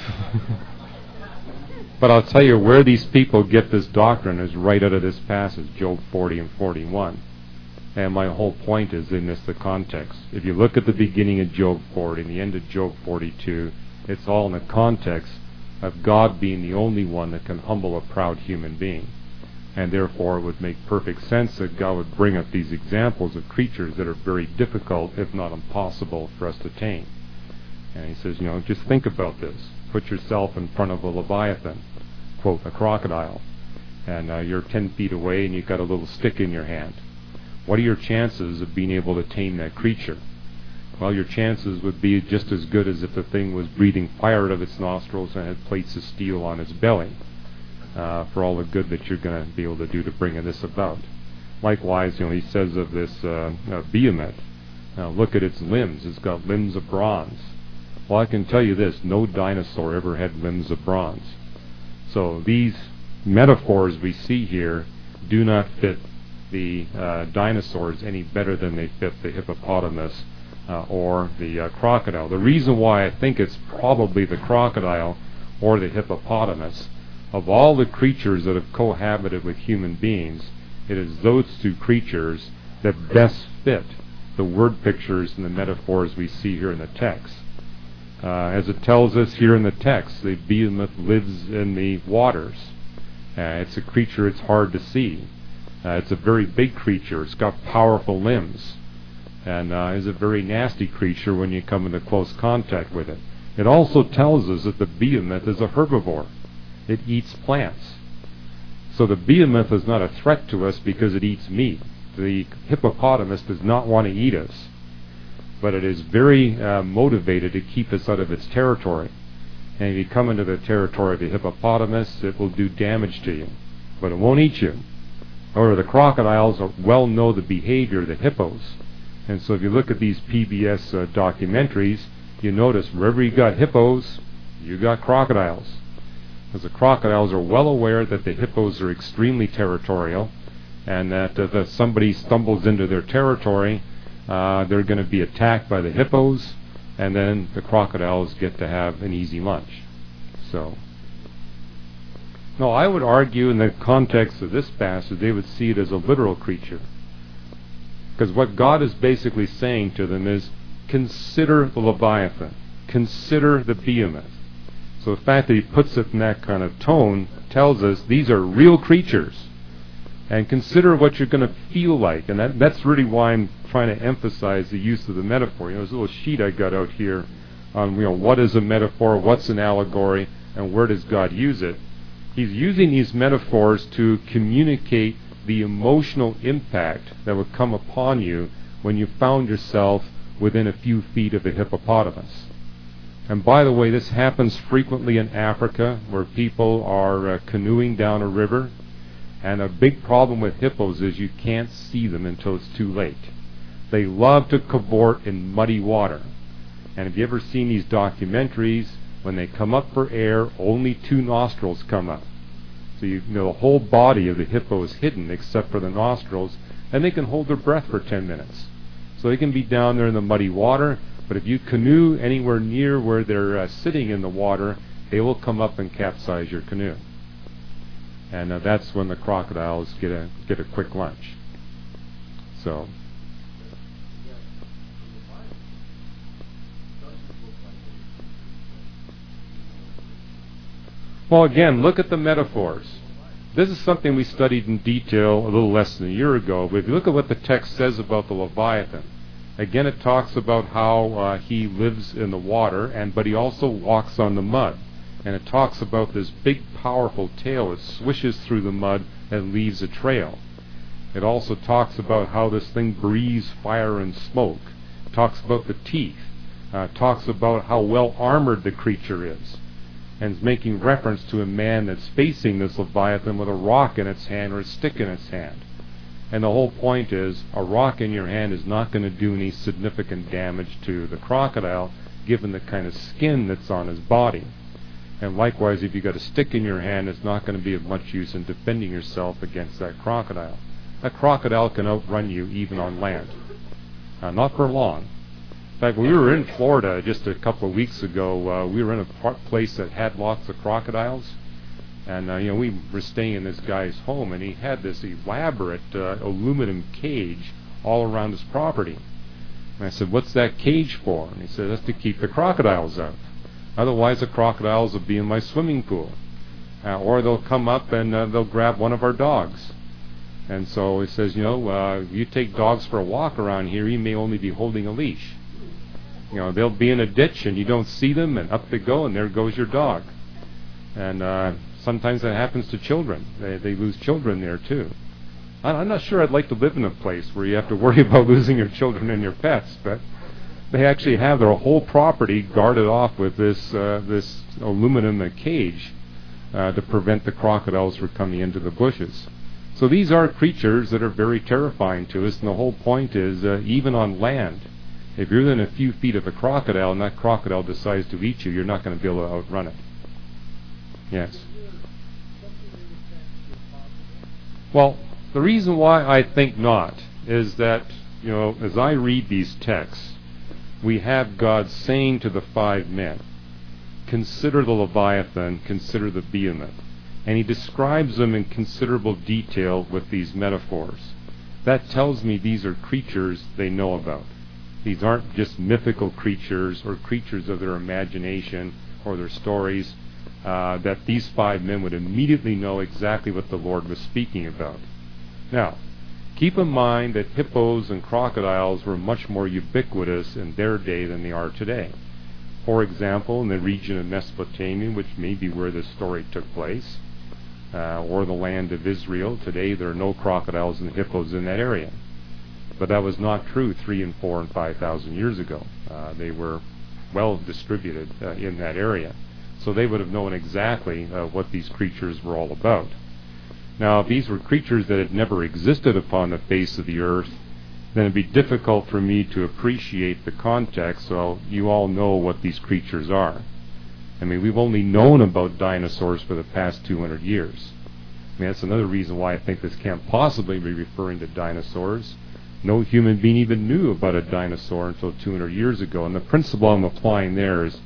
But I'll tell you where these people get this doctrine is right out of this passage, Job forty and forty-one. And my whole point is in this the context. If you look at the beginning of Job forty and the end of Job forty-two, it's all in the context of God being the only one that can humble a proud human being. And therefore it would make perfect sense that God would bring up these examples of creatures that are very difficult, if not impossible, for us to tame. And he says, you know, just think about this. Put yourself in front of a Leviathan, quote, a crocodile, and uh, you're ten feet away and you've got a little stick in your hand. What are your chances of being able to tame that creature? Well, your chances would be just as good as if the thing was breathing fire out of its nostrils and had plates of steel on its belly, uh, for all the good that you're going to be able to do to bring this about. Likewise, you know, he says of this uh, uh, behemoth, uh, look at its limbs. It's got limbs of bronze. Well, I can tell you this, no dinosaur ever had limbs of bronze. So these metaphors we see here do not fit the uh, dinosaurs any better than they fit the hippopotamus uh, or the uh, crocodile. The reason why I think it's probably the crocodile or the hippopotamus, of all the creatures that have cohabited with human beings, it is those two creatures that best fit the word pictures and the metaphors we see here in the text. Uh, as it tells us here in the text, the behemoth lives in the waters. Uh, it's a creature it's hard to see. Uh, it's a very big creature. It's got powerful limbs. and uh, is a very nasty creature when you come into close contact with it. It also tells us that the behemoth is a herbivore. It eats plants. So the behemoth is not a threat to us because it eats meat. The hippopotamus does not want to eat us, but it is very uh, motivated to keep us out of its territory. And if you come into the territory of the hippopotamus, it will do damage to you, but it won't eat you. However, the crocodiles are well know the behavior of the hippos. And so if you look at these P B S uh, documentaries, you notice wherever you got hippos, you got crocodiles. Because the crocodiles are well aware that the hippos are extremely territorial, and that uh, if somebody stumbles into their territory, uh, they're going to be attacked by the hippos, and then the crocodiles get to have an easy lunch. So, no, I would argue in the context of this passage, they would see it as a literal creature. Because what God is basically saying to them is, consider the Leviathan, consider the behemoth. So the fact that he puts it in that kind of tone tells us these are real creatures. And consider what you're going to feel like. And that, that's really why I'm trying to emphasize the use of the metaphor. You know, there's a little sheet I got out here on, you know, what is a metaphor, what's an allegory, and where does God use it. He's using these metaphors to communicate the emotional impact that would come upon you when you found yourself within a few feet of a hippopotamus. And by the way, this happens frequently in Africa, where people are uh, canoeing down a river, and a big problem with hippos is you can't see them until it's too late. They love to cavort in muddy water. And have you ever seen these documentaries? When they come up for air, only two nostrils come up. So you, you know the whole body of the hippo is hidden except for the nostrils, and they can hold their breath for ten minutes. So they can be down there in the muddy water, but if you canoe anywhere near where they're uh, sitting in the water, they will come up and capsize your canoe. And uh, that's when the crocodiles get a get a quick lunch. So. Well, again, look at the metaphors. This is something we studied in detail a little less than a year ago, but if you look at what the text says about the Leviathan, again it talks about how uh, he lives in the water, and but he also walks on the mud. And it talks about this big, powerful tail that swishes through the mud and leaves a trail. It also talks about how this thing breathes fire and smoke. It talks about the teeth. Uh, it talks about how well armored the creature is. And it's making reference to a man that's facing this Leviathan with a rock in its hand or a stick in its hand. And the whole point is, a rock in your hand is not going to do any significant damage to the crocodile, given the kind of skin that's on his body. And likewise, if you've got a stick in your hand, it's not going to be of much use in defending yourself against that crocodile. That crocodile can outrun you even on land. Uh, not for long. In fact, when we were in Florida just a couple of weeks ago, uh, we were in a place that had lots of crocodiles. And, uh, you know, we were staying in this guy's home, and he had this elaborate uh, aluminum cage all around his property. And I said, "What's that cage for?" And he said, "That's to keep the crocodiles out. Otherwise, the crocodiles will be in my swimming pool. Uh, or they'll come up and uh, they'll grab one of our dogs." And so he says, you know, uh, you take dogs for a walk around here, you may only be holding a leash. You know, they'll be in a ditch and you don't see them, and up they go, and there goes your dog. And uh, sometimes that happens to children. They, they lose children there, too. I'm not sure I'd like to live in a place where you have to worry about losing your children and your pets, but they actually have their whole property guarded off with this uh, this aluminum cage uh, to prevent the crocodiles from coming into the bushes. So these are creatures that are very terrifying to us, and the whole point is, uh, even on land, if you're within a few feet of a crocodile and that crocodile decides to eat you, you're not going to be able to outrun it. Yes? Well, the reason why I think not is that, you know, as I read these texts, we have God saying to the five men, consider the Leviathan, consider the behemoth. And he describes them in considerable detail with these metaphors. That tells me these are creatures they know about. These aren't just mythical creatures or creatures of their imagination or their stories, uh, that these five men would immediately know exactly what the Lord was speaking about. Now, Keep in mind that hippos and crocodiles were much more ubiquitous in their day than they are today. For example, in the region of Mesopotamia, which may be where this story took place, uh, or the land of Israel, today there are no crocodiles and hippos in that area. But that was not true three and four and five thousand years ago. Uh, they were well distributed uh, in that area. So they would have known exactly uh, what these creatures were all about. Now, if these were creatures that had never existed upon the face of the earth, then it'd be difficult for me to appreciate the context, so you all know what these creatures are. I mean, we've only known about dinosaurs for the past two hundred years. I mean, that's another reason why I think this can't possibly be referring to dinosaurs. No human being even knew about a dinosaur until two hundred years ago, and the principle I'm applying there is,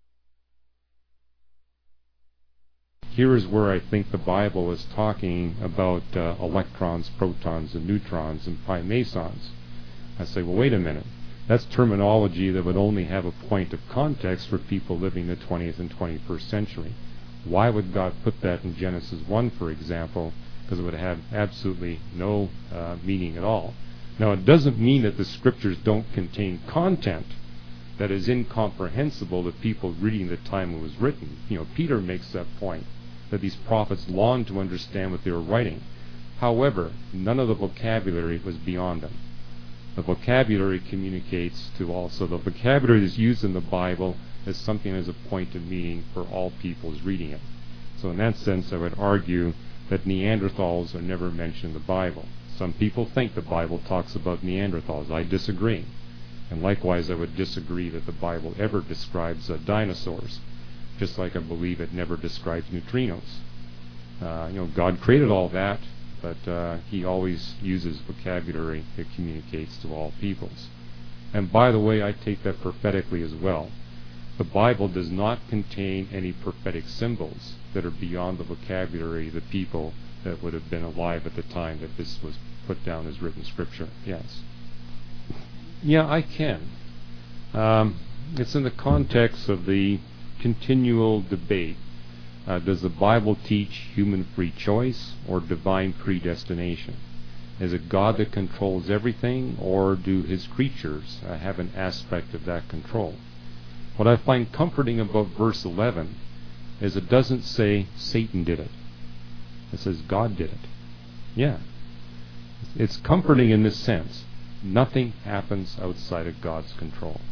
here is where I think the Bible is talking about uh, electrons, protons, and neutrons, and pi mesons. I say, well, wait a minute. That's terminology that would only have a point of context for people living in the twentieth and twenty-first century. Why would God put that in Genesis one, for example? Because it would have absolutely no uh, meaning at all. Now, it doesn't mean that the Scriptures don't contain content that is incomprehensible to people reading the time it was written. You know, Peter makes that point, that these prophets longed to understand what they were writing. However, none of the vocabulary was beyond them. The vocabulary communicates to all. So the vocabulary that's used in the Bible is something as a point of meaning for all peoples reading it. So in that sense, I would argue that Neanderthals are never mentioned in the Bible. Some people think the Bible talks about Neanderthals. I disagree. And likewise, I would disagree that the Bible ever describes uh, dinosaurs, just like I believe it never describes neutrinos. Uh, you know, God created all that, but uh, He always uses vocabulary that communicates to all peoples. And by the way, I take that prophetically as well. The Bible does not contain any prophetic symbols that are beyond the vocabulary of the people that would have been alive at the time that this was put down as written scripture. Yes. Yeah, I can. Um, it's in the context of the continual debate. Uh, does the Bible teach human free choice or divine predestination? Is it God that controls everything, or do His creatures uh, have an aspect of that control? What I find comforting about verse eleven is it doesn't say Satan did it. It says God did it. Yeah. It's comforting in this sense. Nothing happens outside of God's control.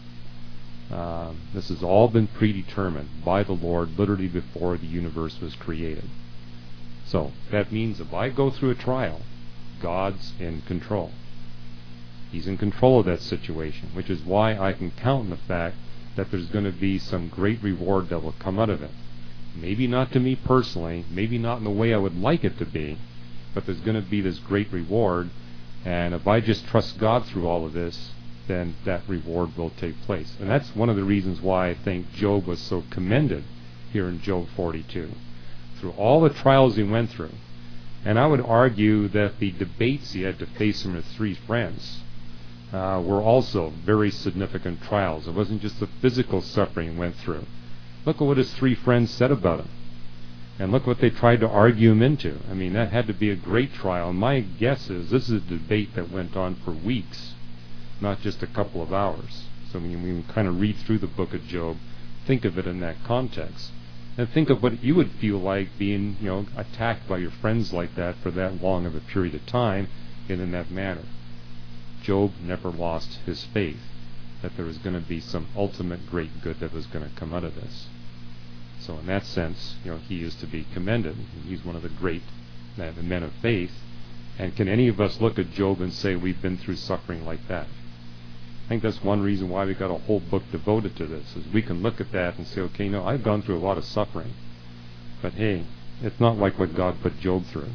Uh, this has all been predetermined by the Lord literally before the universe was created. So that means if I go through a trial, God's in control. He's in control of that situation, which is why I can count on the fact that there's going to be some great reward that will come out of it. Maybe not to me personally, maybe not in the way I would like it to be, but there's going to be this great reward, and if I just trust God through all of this, then that reward will take place. And that's one of the reasons why I think Job was so commended here in Job forty-two. Through all the trials he went through, and I would argue that the debates he had to face from his three friends uh, were also very significant trials. It wasn't just the physical suffering he went through. Look at what his three friends said about him. And look what they tried to argue him into. I mean, that had to be a great trial. And my guess is this is a debate that went on for weeks, not just a couple of hours. So when we kind of read through the book of Job, think of it in that context. And think of what you would feel like being, you know, attacked by your friends like that for that long of a period of time and in that manner. Job never lost his faith that there was going to be some ultimate great good that was going to come out of this. So in that sense, you know, he is to be commended. He's one of the great men of faith. And can any of us look at Job and say we've been through suffering like that? I think that's one reason why we got a whole book devoted to this, is we can look at that and say, okay, no, I've gone through a lot of suffering. But hey, it's not like what God put Job through.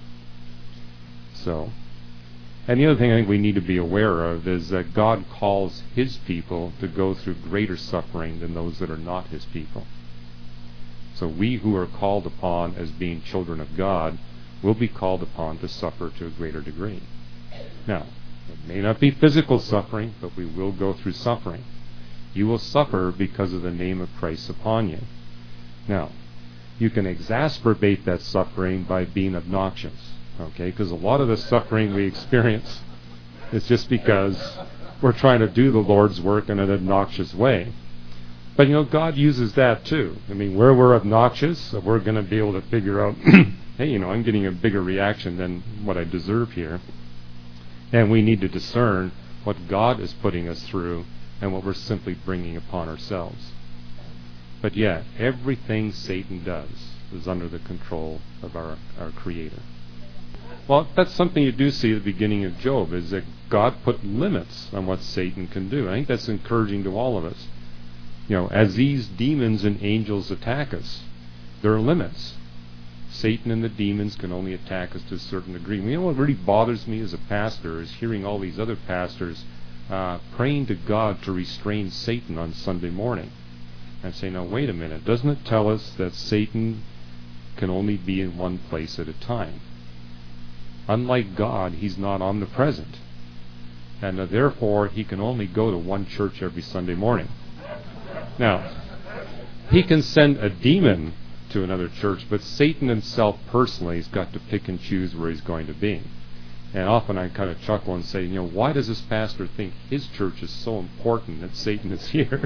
So, and the other thing I think we need to be aware of is that God calls His people to go through greater suffering than those that are not His people. So we who are called upon as being children of God will be called upon to suffer to a greater degree. Now, it may not be physical suffering, but we will go through suffering. You will suffer because of the name of Christ upon you. Now, you can exacerbate that suffering by being obnoxious. Okay, because a lot of the suffering we experience is just because we're trying to do the Lord's work in an obnoxious way. But, you know, God uses that too. I mean, where we're obnoxious, we're going to be able to figure out, hey, you know, I'm getting a bigger reaction than what I deserve here. And we need to discern what God is putting us through and what we're simply bringing upon ourselves. But yeah, everything Satan does is under the control of our, our Creator. Well, that's something you do see at the beginning of Job, is that God put limits on what Satan can do. I think that's encouraging to all of us. You know, as these demons and angels attack us, there are limits. Satan and the demons can only attack us to a certain degree. You know what really bothers me as a pastor is hearing all these other pastors uh, praying to God to restrain Satan on Sunday morning. And say, now wait a minute, doesn't it tell us that Satan can only be in one place at a time? Unlike God, he's not omnipresent. And uh, therefore, he can only go to one church every Sunday morning. Now, he can send a demon to another church, but Satan himself personally has got to pick and choose where he's going to be. And often I kind of chuckle and say, you know, why does this pastor think his church is so important that Satan is here?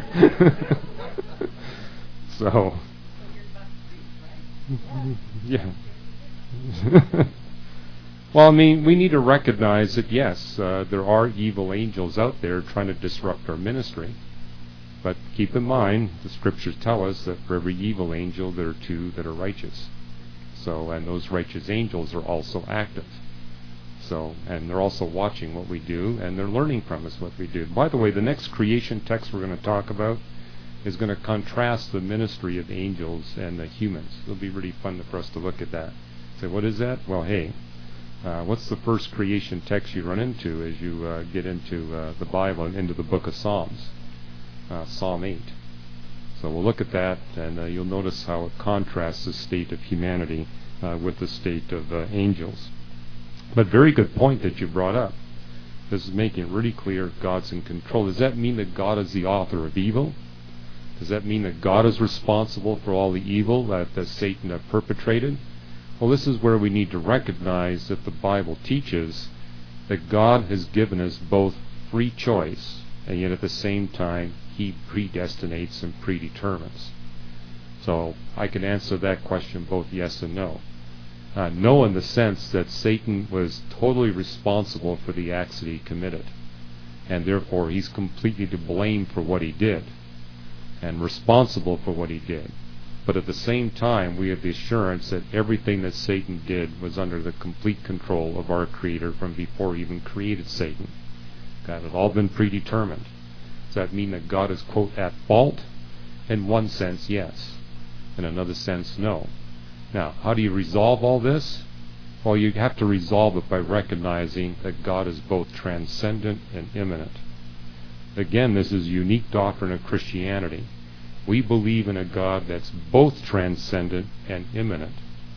So, yeah. Well, I mean, we need to recognize that, yes, uh, there are evil angels out there trying to disrupt our ministry. But keep in mind, the Scriptures tell us that for every evil angel, there are two that are righteous. So, and those righteous angels are also active. So, and they're also watching what we do, and they're learning from us what we do. By the way, the next creation text we're going to talk about is going to contrast the ministry of angels and the humans. It'll be really fun for us to look at that. Say, what is that? Well, hey, uh, what's the first creation text you run into as you uh, get into uh, the Bible and into the book of Psalms? Uh, Psalm eight. So we'll look at that, and uh, you'll notice how it contrasts the state of humanity uh, with the state of uh, angels. But very good point that you brought up. This is making it really clear God's in control. Does that mean that God is the author of evil? Does that mean that God is responsible for all the evil that, that Satan has perpetrated? Well, this is where we need to recognize that the Bible teaches that God has given us both free choice, and yet at the same time He predestinates and predetermines. So I can answer that question both yes and no. Uh, no in the sense that Satan was totally responsible for the acts that he committed, and therefore he's completely to blame for what he did and responsible for what he did. But at the same time, we have the assurance that everything that Satan did was under the complete control of our Creator from before he even created Satan. God had all been predetermined. Does that mean that God is, quote, at fault? In one sense, yes. In another sense, no. Now, how do you resolve all this? Well, you have to resolve it by recognizing that God is both transcendent and immanent. Again, this is a unique doctrine of Christianity. We believe in a God that's both transcendent and immanent,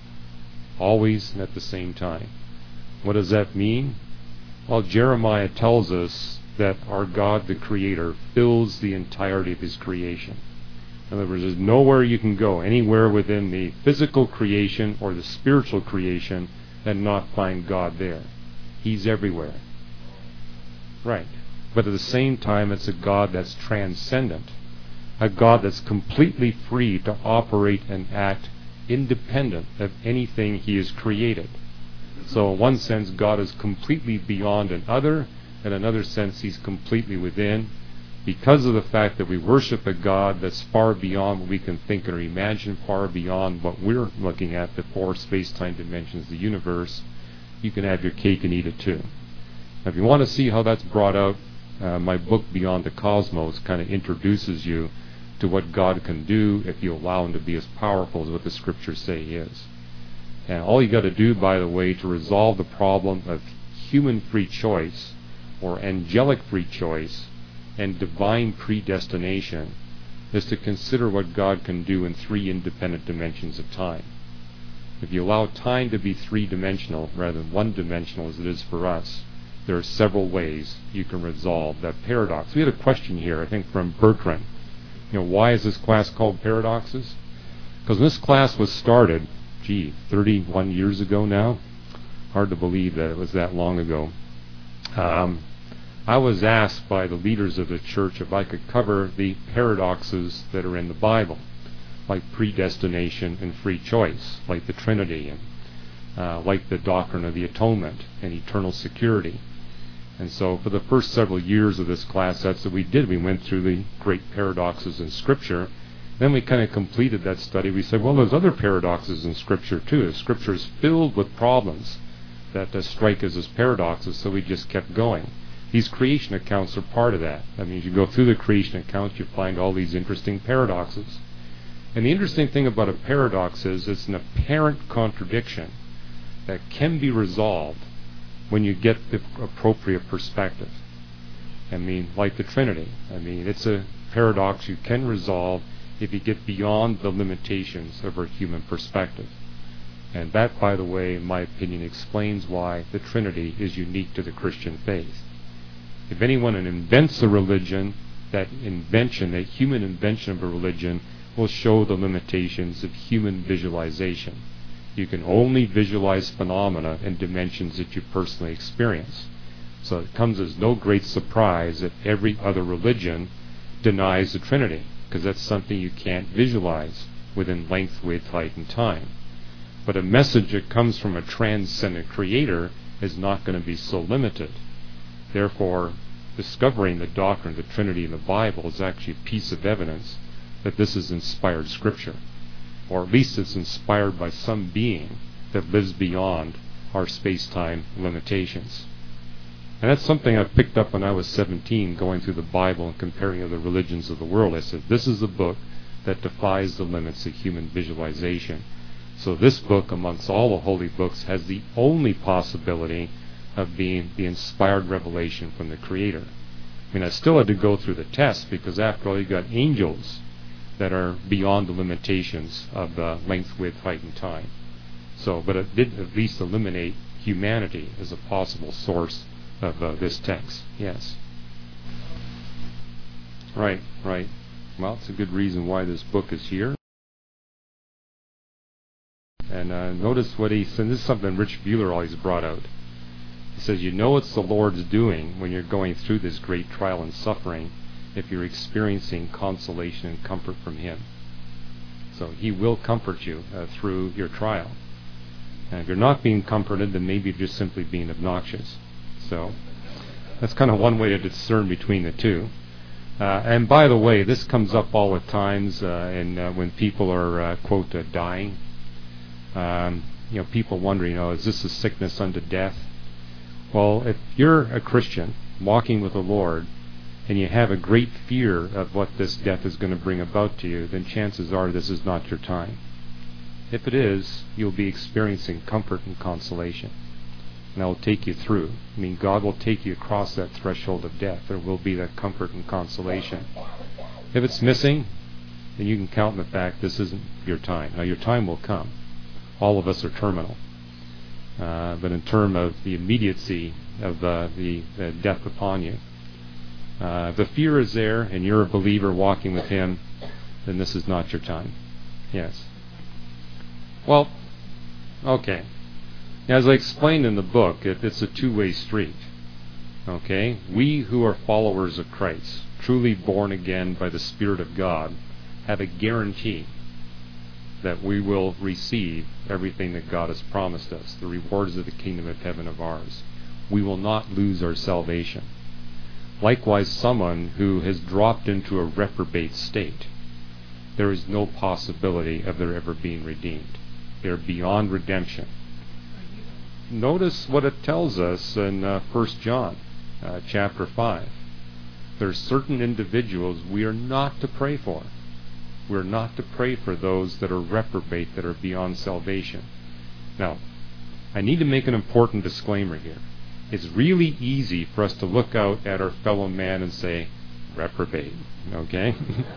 always and at the same time. What does that mean? Well, Jeremiah tells us that our God, the Creator, fills the entirety of His creation. In other words, there's nowhere you can go, anywhere within the physical creation or the spiritual creation, and not find God there. He's everywhere. Right. But at the same time, it's a God that's transcendent. A God that's completely free to operate and act independent of anything He has created. So in one sense, God is completely beyond another. In another sense, He's completely within. Because of the fact that we worship a God that's far beyond what we can think or imagine, far beyond what we're looking at, the four space-time dimensions of the universe, you can have your cake and eat it too. Now, if you want to see how that's brought out, uh, my book, Beyond the Cosmos, kind of introduces you to what God can do if you allow Him to be as powerful as what the Scriptures say He is. And all you got to do, by the way, to resolve the problem of human free choice or angelic free choice and divine predestination is to consider what God can do in three independent dimensions of time. If you allow time to be three-dimensional rather than one-dimensional as it is for us, there are several ways you can resolve that paradox. We had a question here, I think, from Bertrand. You know, why is this class called Paradoxes? Because this class was started, gee, thirty-one years ago now, Hard to believe that it was that long ago. Um, I was asked by the leaders of the church if I could cover the paradoxes that are in the Bible, like predestination and free choice, like the Trinity, and uh, like the doctrine of the atonement and eternal security. And so for the first several years of this class, that's what we did. We went through the great paradoxes in Scripture. Then we kind of completed that study. We said, well, there's other paradoxes in Scripture too. Scripture is filled with problems that uh, strike us as paradoxes, so we just kept going. These creation accounts are part of that. I mean, as you go through the creation accounts, you find all these interesting paradoxes. And the interesting thing about a paradox is it's an apparent contradiction that can be resolved when you get the appropriate perspective. I mean, like the Trinity. I mean, it's a paradox you can resolve if you get beyond the limitations of our human perspective. And that, by the way, in my opinion, explains why the Trinity is unique to the Christian faith. If anyone invents a religion, that invention, that human invention of a religion, will show the limitations of human visualization. You can only visualize phenomena and dimensions that you personally experience. So it comes as no great surprise that every other religion denies the Trinity, because that's something you can't visualize within length, width, height, and time. But a message that comes from a transcendent creator is not going to be so limited. Therefore, discovering the doctrine of the Trinity in the Bible is actually a piece of evidence that this is inspired Scripture, or at least it's inspired by some being that lives beyond our space-time limitations. And that's something I picked up when I was seventeen, going through the Bible and comparing other religions of the world. I said, this is a book that defies the limits of human visualization. So this book, amongst all the holy books, has the only possibility of being the inspired revelation from the Creator. I mean, I still had to go through the test, because after all, you've got angels that are beyond the limitations of uh, length, width, height, and time. So, but it did at least eliminate humanity as a possible source of uh, this text. Yes. Right, right. Well, it's a good reason why this book is here. And uh, notice what he said. This is something Rich Bueller always brought out. He says, you know it's the Lord's doing when you're going through this great trial and suffering, if you're experiencing consolation and comfort from Him. So He will comfort you uh, through your trial. And if you're not being comforted, then maybe you're just simply being obnoxious. So that's kind of one way to discern between the two. Uh, and by the way, this comes up all the times, uh, and uh, when people are, uh, quote, uh, dying. Um, you know, people wondering, oh, is this a sickness unto death? Well, if you're a Christian walking with the Lord, and you have a great fear of what this death is going to bring about to you, then chances are this is not your time. If it is, you'll be experiencing comfort and consolation. And that will take you through. I mean, God will take you across that threshold of death. There will be that comfort and consolation. If it's missing, then you can count on the fact this isn't your time. Now, your time will come. All of us are terminal. Uh, but in terms of the immediacy of uh, the uh, death upon you, uh, if the fear is there and you're a believer walking with Him, then this is not your time. Yes. Well, okay. As I explained in the book, it, it's a two-way street. Okay? We who are followers of Christ, truly born again by the Spirit of God, have a guarantee that we will receive everything that God has promised us, the rewards of the kingdom of heaven of ours. We will not lose our salvation. Likewise, someone who has dropped into a reprobate state, there is no possibility of their ever being redeemed. They're beyond redemption. Notice what it tells us in uh, First John uh, chapter five. There are certain individuals we are not to pray for. We're not to pray for those that are reprobate, that are beyond salvation. Now, I need to make an important disclaimer here. It's really easy for us to look out at our fellow man and say, reprobate, okay?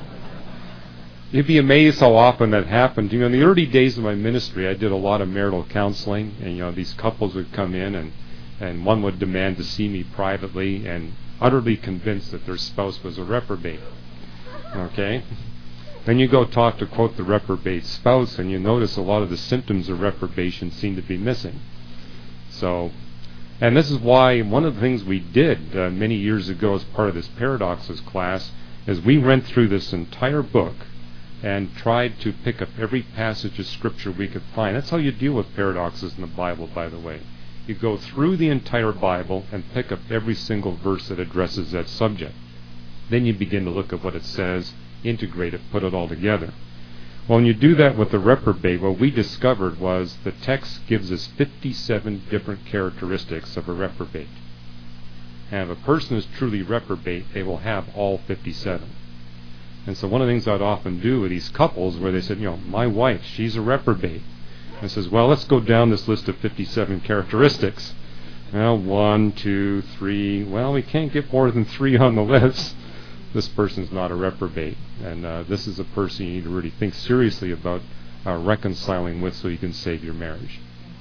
You'd be amazed how often that happened. You know, in the early days of my ministry, I did a lot of marital counseling, and, you know, these couples would come in, and, and one would demand to see me privately and utterly convinced that their spouse was a reprobate, okay? Then you go talk to, quote, the reprobate spouse, and you notice a lot of the symptoms of reprobation seem to be missing. So, and this is why one of the things we did uh, many years ago as part of this Paradoxes class is we went through this entire book and tried to pick up every passage of Scripture we could find. That's how you deal with paradoxes in the Bible, by the way. You go through the entire Bible and pick up every single verse that addresses that subject. Then you begin to look at what it says, integrate it, put it all together. Well, when you do that with the reprobate, what we discovered was the text gives us fifty-seven different characteristics of a reprobate. And if a person is truly reprobate, they will have all fifty-seven. And so one of the things I'd often do with these couples where they said, you know, my wife, she's a reprobate. And I says, well, let's go down this list of fifty-seven characteristics. Well, one, two, three. Well, we can't get more than three on the list. This person's not a reprobate. And uh, this is a person you need to really think seriously about uh, reconciling with so you can save your marriage.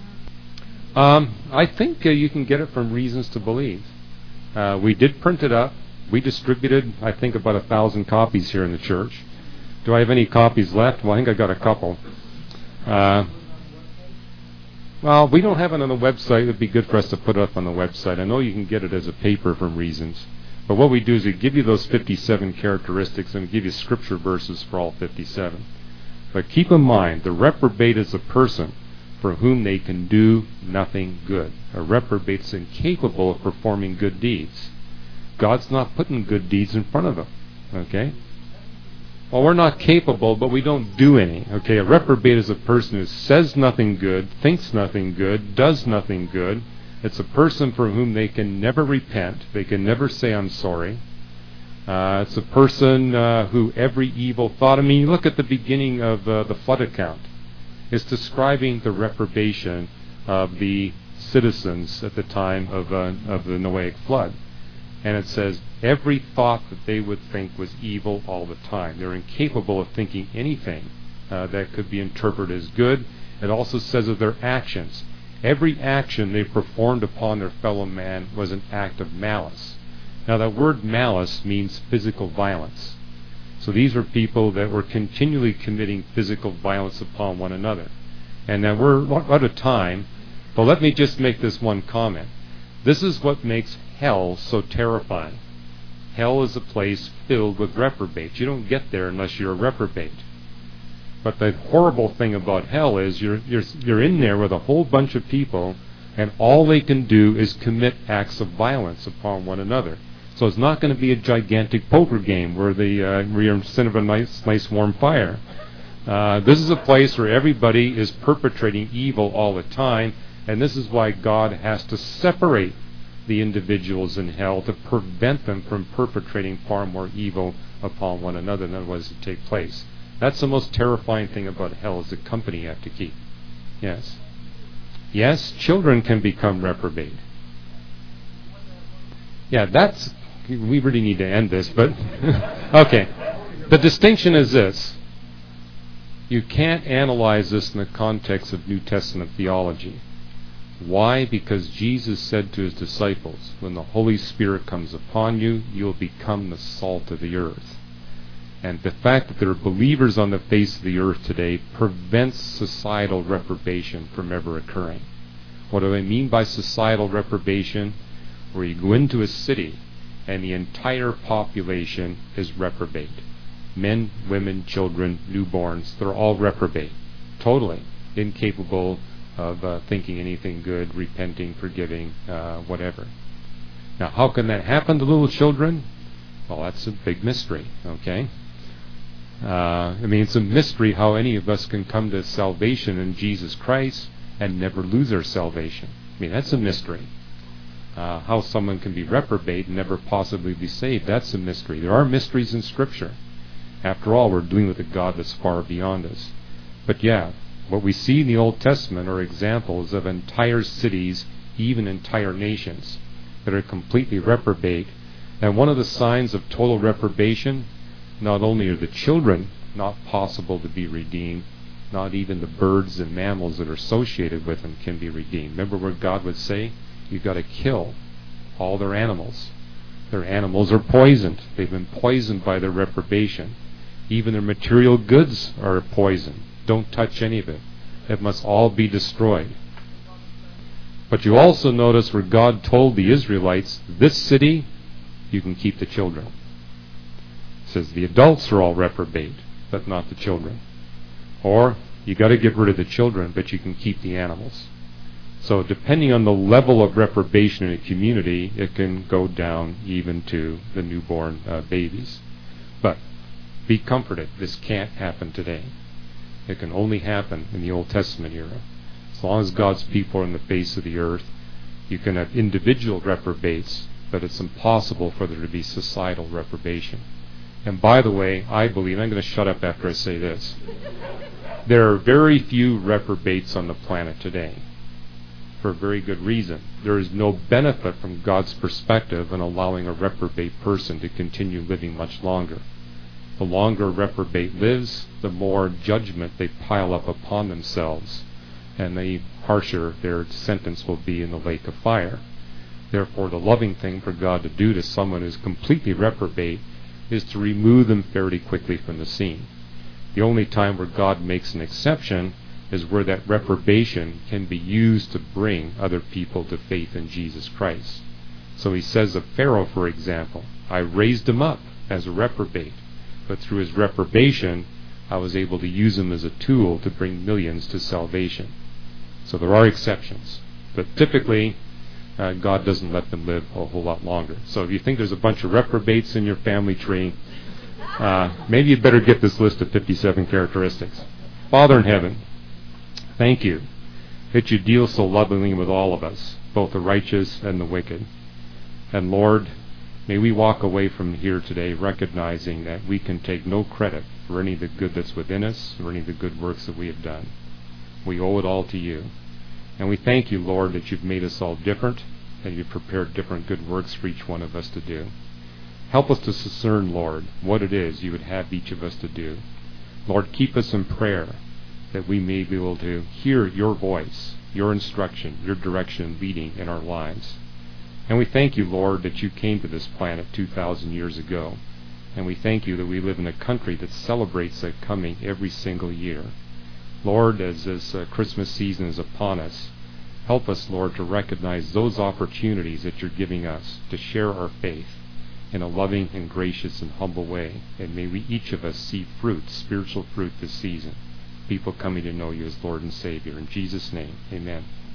Um, I think uh, you can get it from Reasons to Believe. Uh, we did print it up. We distributed, I think, about a thousand copies here in the church. Do I have any copies left? Well, I think I got a couple. Uh, well, we don't have it on the website. It would be good for us to put it up on the website. I know you can get it as a paper from Reasons. But what we do is we give you those fifty-seven characteristics and we give you scripture verses for all fifty-seven. But keep in mind, the reprobate is a person for whom they can do nothing good. A reprobate is incapable of performing good deeds. God's not putting good deeds in front of them. Okay? Well, we're not capable, but we don't do any. Okay? A reprobate is a person who says nothing good, thinks nothing good, does nothing good. It's a person for whom they can never repent. They can never say, I'm sorry. Uh, it's a person uh, who every evil thought. I mean, look at the beginning of uh, the flood account. It's describing the reprobation of the citizens at the time of, uh, of the Noahic flood. And it says, every thought that they would think was evil all the time. They're incapable of thinking anything uh, that could be interpreted as good. It also says of their actions. Every action they performed upon their fellow man was an act of malice. Now that word malice means physical violence. So these were people that were continually committing physical violence upon one another. And now we're out of time, but let me just make this one comment. This is what makes hell so terrifying. Hell is a place filled with reprobates. You don't get there unless you're a reprobate. But the horrible thing about hell is you're you're you're in there with a whole bunch of people, and all they can do is commit acts of violence upon one another. So it's not going to be a gigantic poker game where the uh, where you're in front of a nice nice warm fire. Uh, this is a place where everybody is perpetrating evil all the time, and this is why God has to separate the individuals in hell to prevent them from perpetrating far more evil upon one another than what is to take place. That's the most terrifying thing about hell, is the company you have to keep. Yes. Yes, children can become reprobate. Yeah, that's... We really need to end this, but... okay. The distinction is this. You can't analyze this in the context of New Testament theology. Why? Because Jesus said to his disciples, when the Holy Spirit comes upon you, you'll become the salt of the earth. And the fact that there are believers on the face of the earth today prevents societal reprobation from ever occurring. What do I mean by societal reprobation? Where you go into a city and the entire population is reprobate. Men, women, children, newborns, they're all reprobate. Totally incapable of uh, thinking anything good, repenting, forgiving, uh, whatever. Now, how can that happen to little children? Well, that's a big mystery, okay? Uh, I mean, it's a mystery how any of us can come to salvation in Jesus Christ and never lose our salvation. I mean, that's a mystery. Uh, how someone can be reprobate and never possibly be saved, that's a mystery. There are mysteries in Scripture. After all, we're dealing with a God that's far beyond us. But yeah, what we see in the Old Testament are examples of entire cities, even entire nations, that are completely reprobate. And one of the signs of total reprobation, not only are the children not possible to be redeemed, not even the birds and mammals that are associated with them can be redeemed. Remember where God would say, you've got to kill all their animals. Their animals are poisoned. They've been poisoned by their reprobation. Even their material goods are poisoned. Don't touch any of it. It must all be destroyed. But you also notice where God told the Israelites, this city, you can keep the children. It says the adults are all reprobate, but not the children. Or, you got to get rid of the children, but you can keep the animals. So depending on the level of reprobation in a community, it can go down even to the newborn uh, babies. But be comforted, this can't happen today. It can only happen in the Old Testament era. As long as God's people are on the face of the earth, you can have individual reprobates, but it's impossible for there to be societal reprobation. And by the way, I believe, I'm going to shut up after I say this, there are very few reprobates on the planet today. For a very good reason. There is no benefit from God's perspective in allowing a reprobate person to continue living much longer. The longer a reprobate lives, the more judgment they pile up upon themselves, and the harsher their sentence will be in the lake of fire. Therefore, the loving thing for God to do to someone who's completely reprobate is to remove them fairly quickly from the scene. The only time where God makes an exception is where that reprobation can be used to bring other people to faith in Jesus Christ. So he says of Pharaoh, for example, I raised him up as a reprobate, but through his reprobation, I was able to use him as a tool to bring millions to salvation. So there are exceptions, but typically, uh, God doesn't let them live a whole lot longer. So if you think there's a bunch of reprobates in your family tree, uh, maybe you'd better get this list of fifty-seven characteristics. Father in heaven, thank you that you deal so lovingly with all of us, both the righteous and the wicked. And Lord, may we walk away from here today recognizing that we can take no credit for any of the good that's within us or any of the good works that we have done. We owe it all to you. And we thank you, Lord, that you've made us all different and you've prepared different good works for each one of us to do. Help us to discern, Lord, what it is you would have each of us to do. Lord, keep us in prayer, that we may be able to hear your voice, your instruction, your direction leading in our lives. And we thank you, Lord, that you came to this planet two thousand years ago. And we thank you that we live in a country that celebrates that coming every single year. Lord, as this uh, Christmas season is upon us, help us, Lord, to recognize those opportunities that you're giving us to share our faith in a loving and gracious and humble way. And may we each of us see fruit, spiritual fruit this season. People coming to know you as Lord and Savior. In Jesus' name, amen.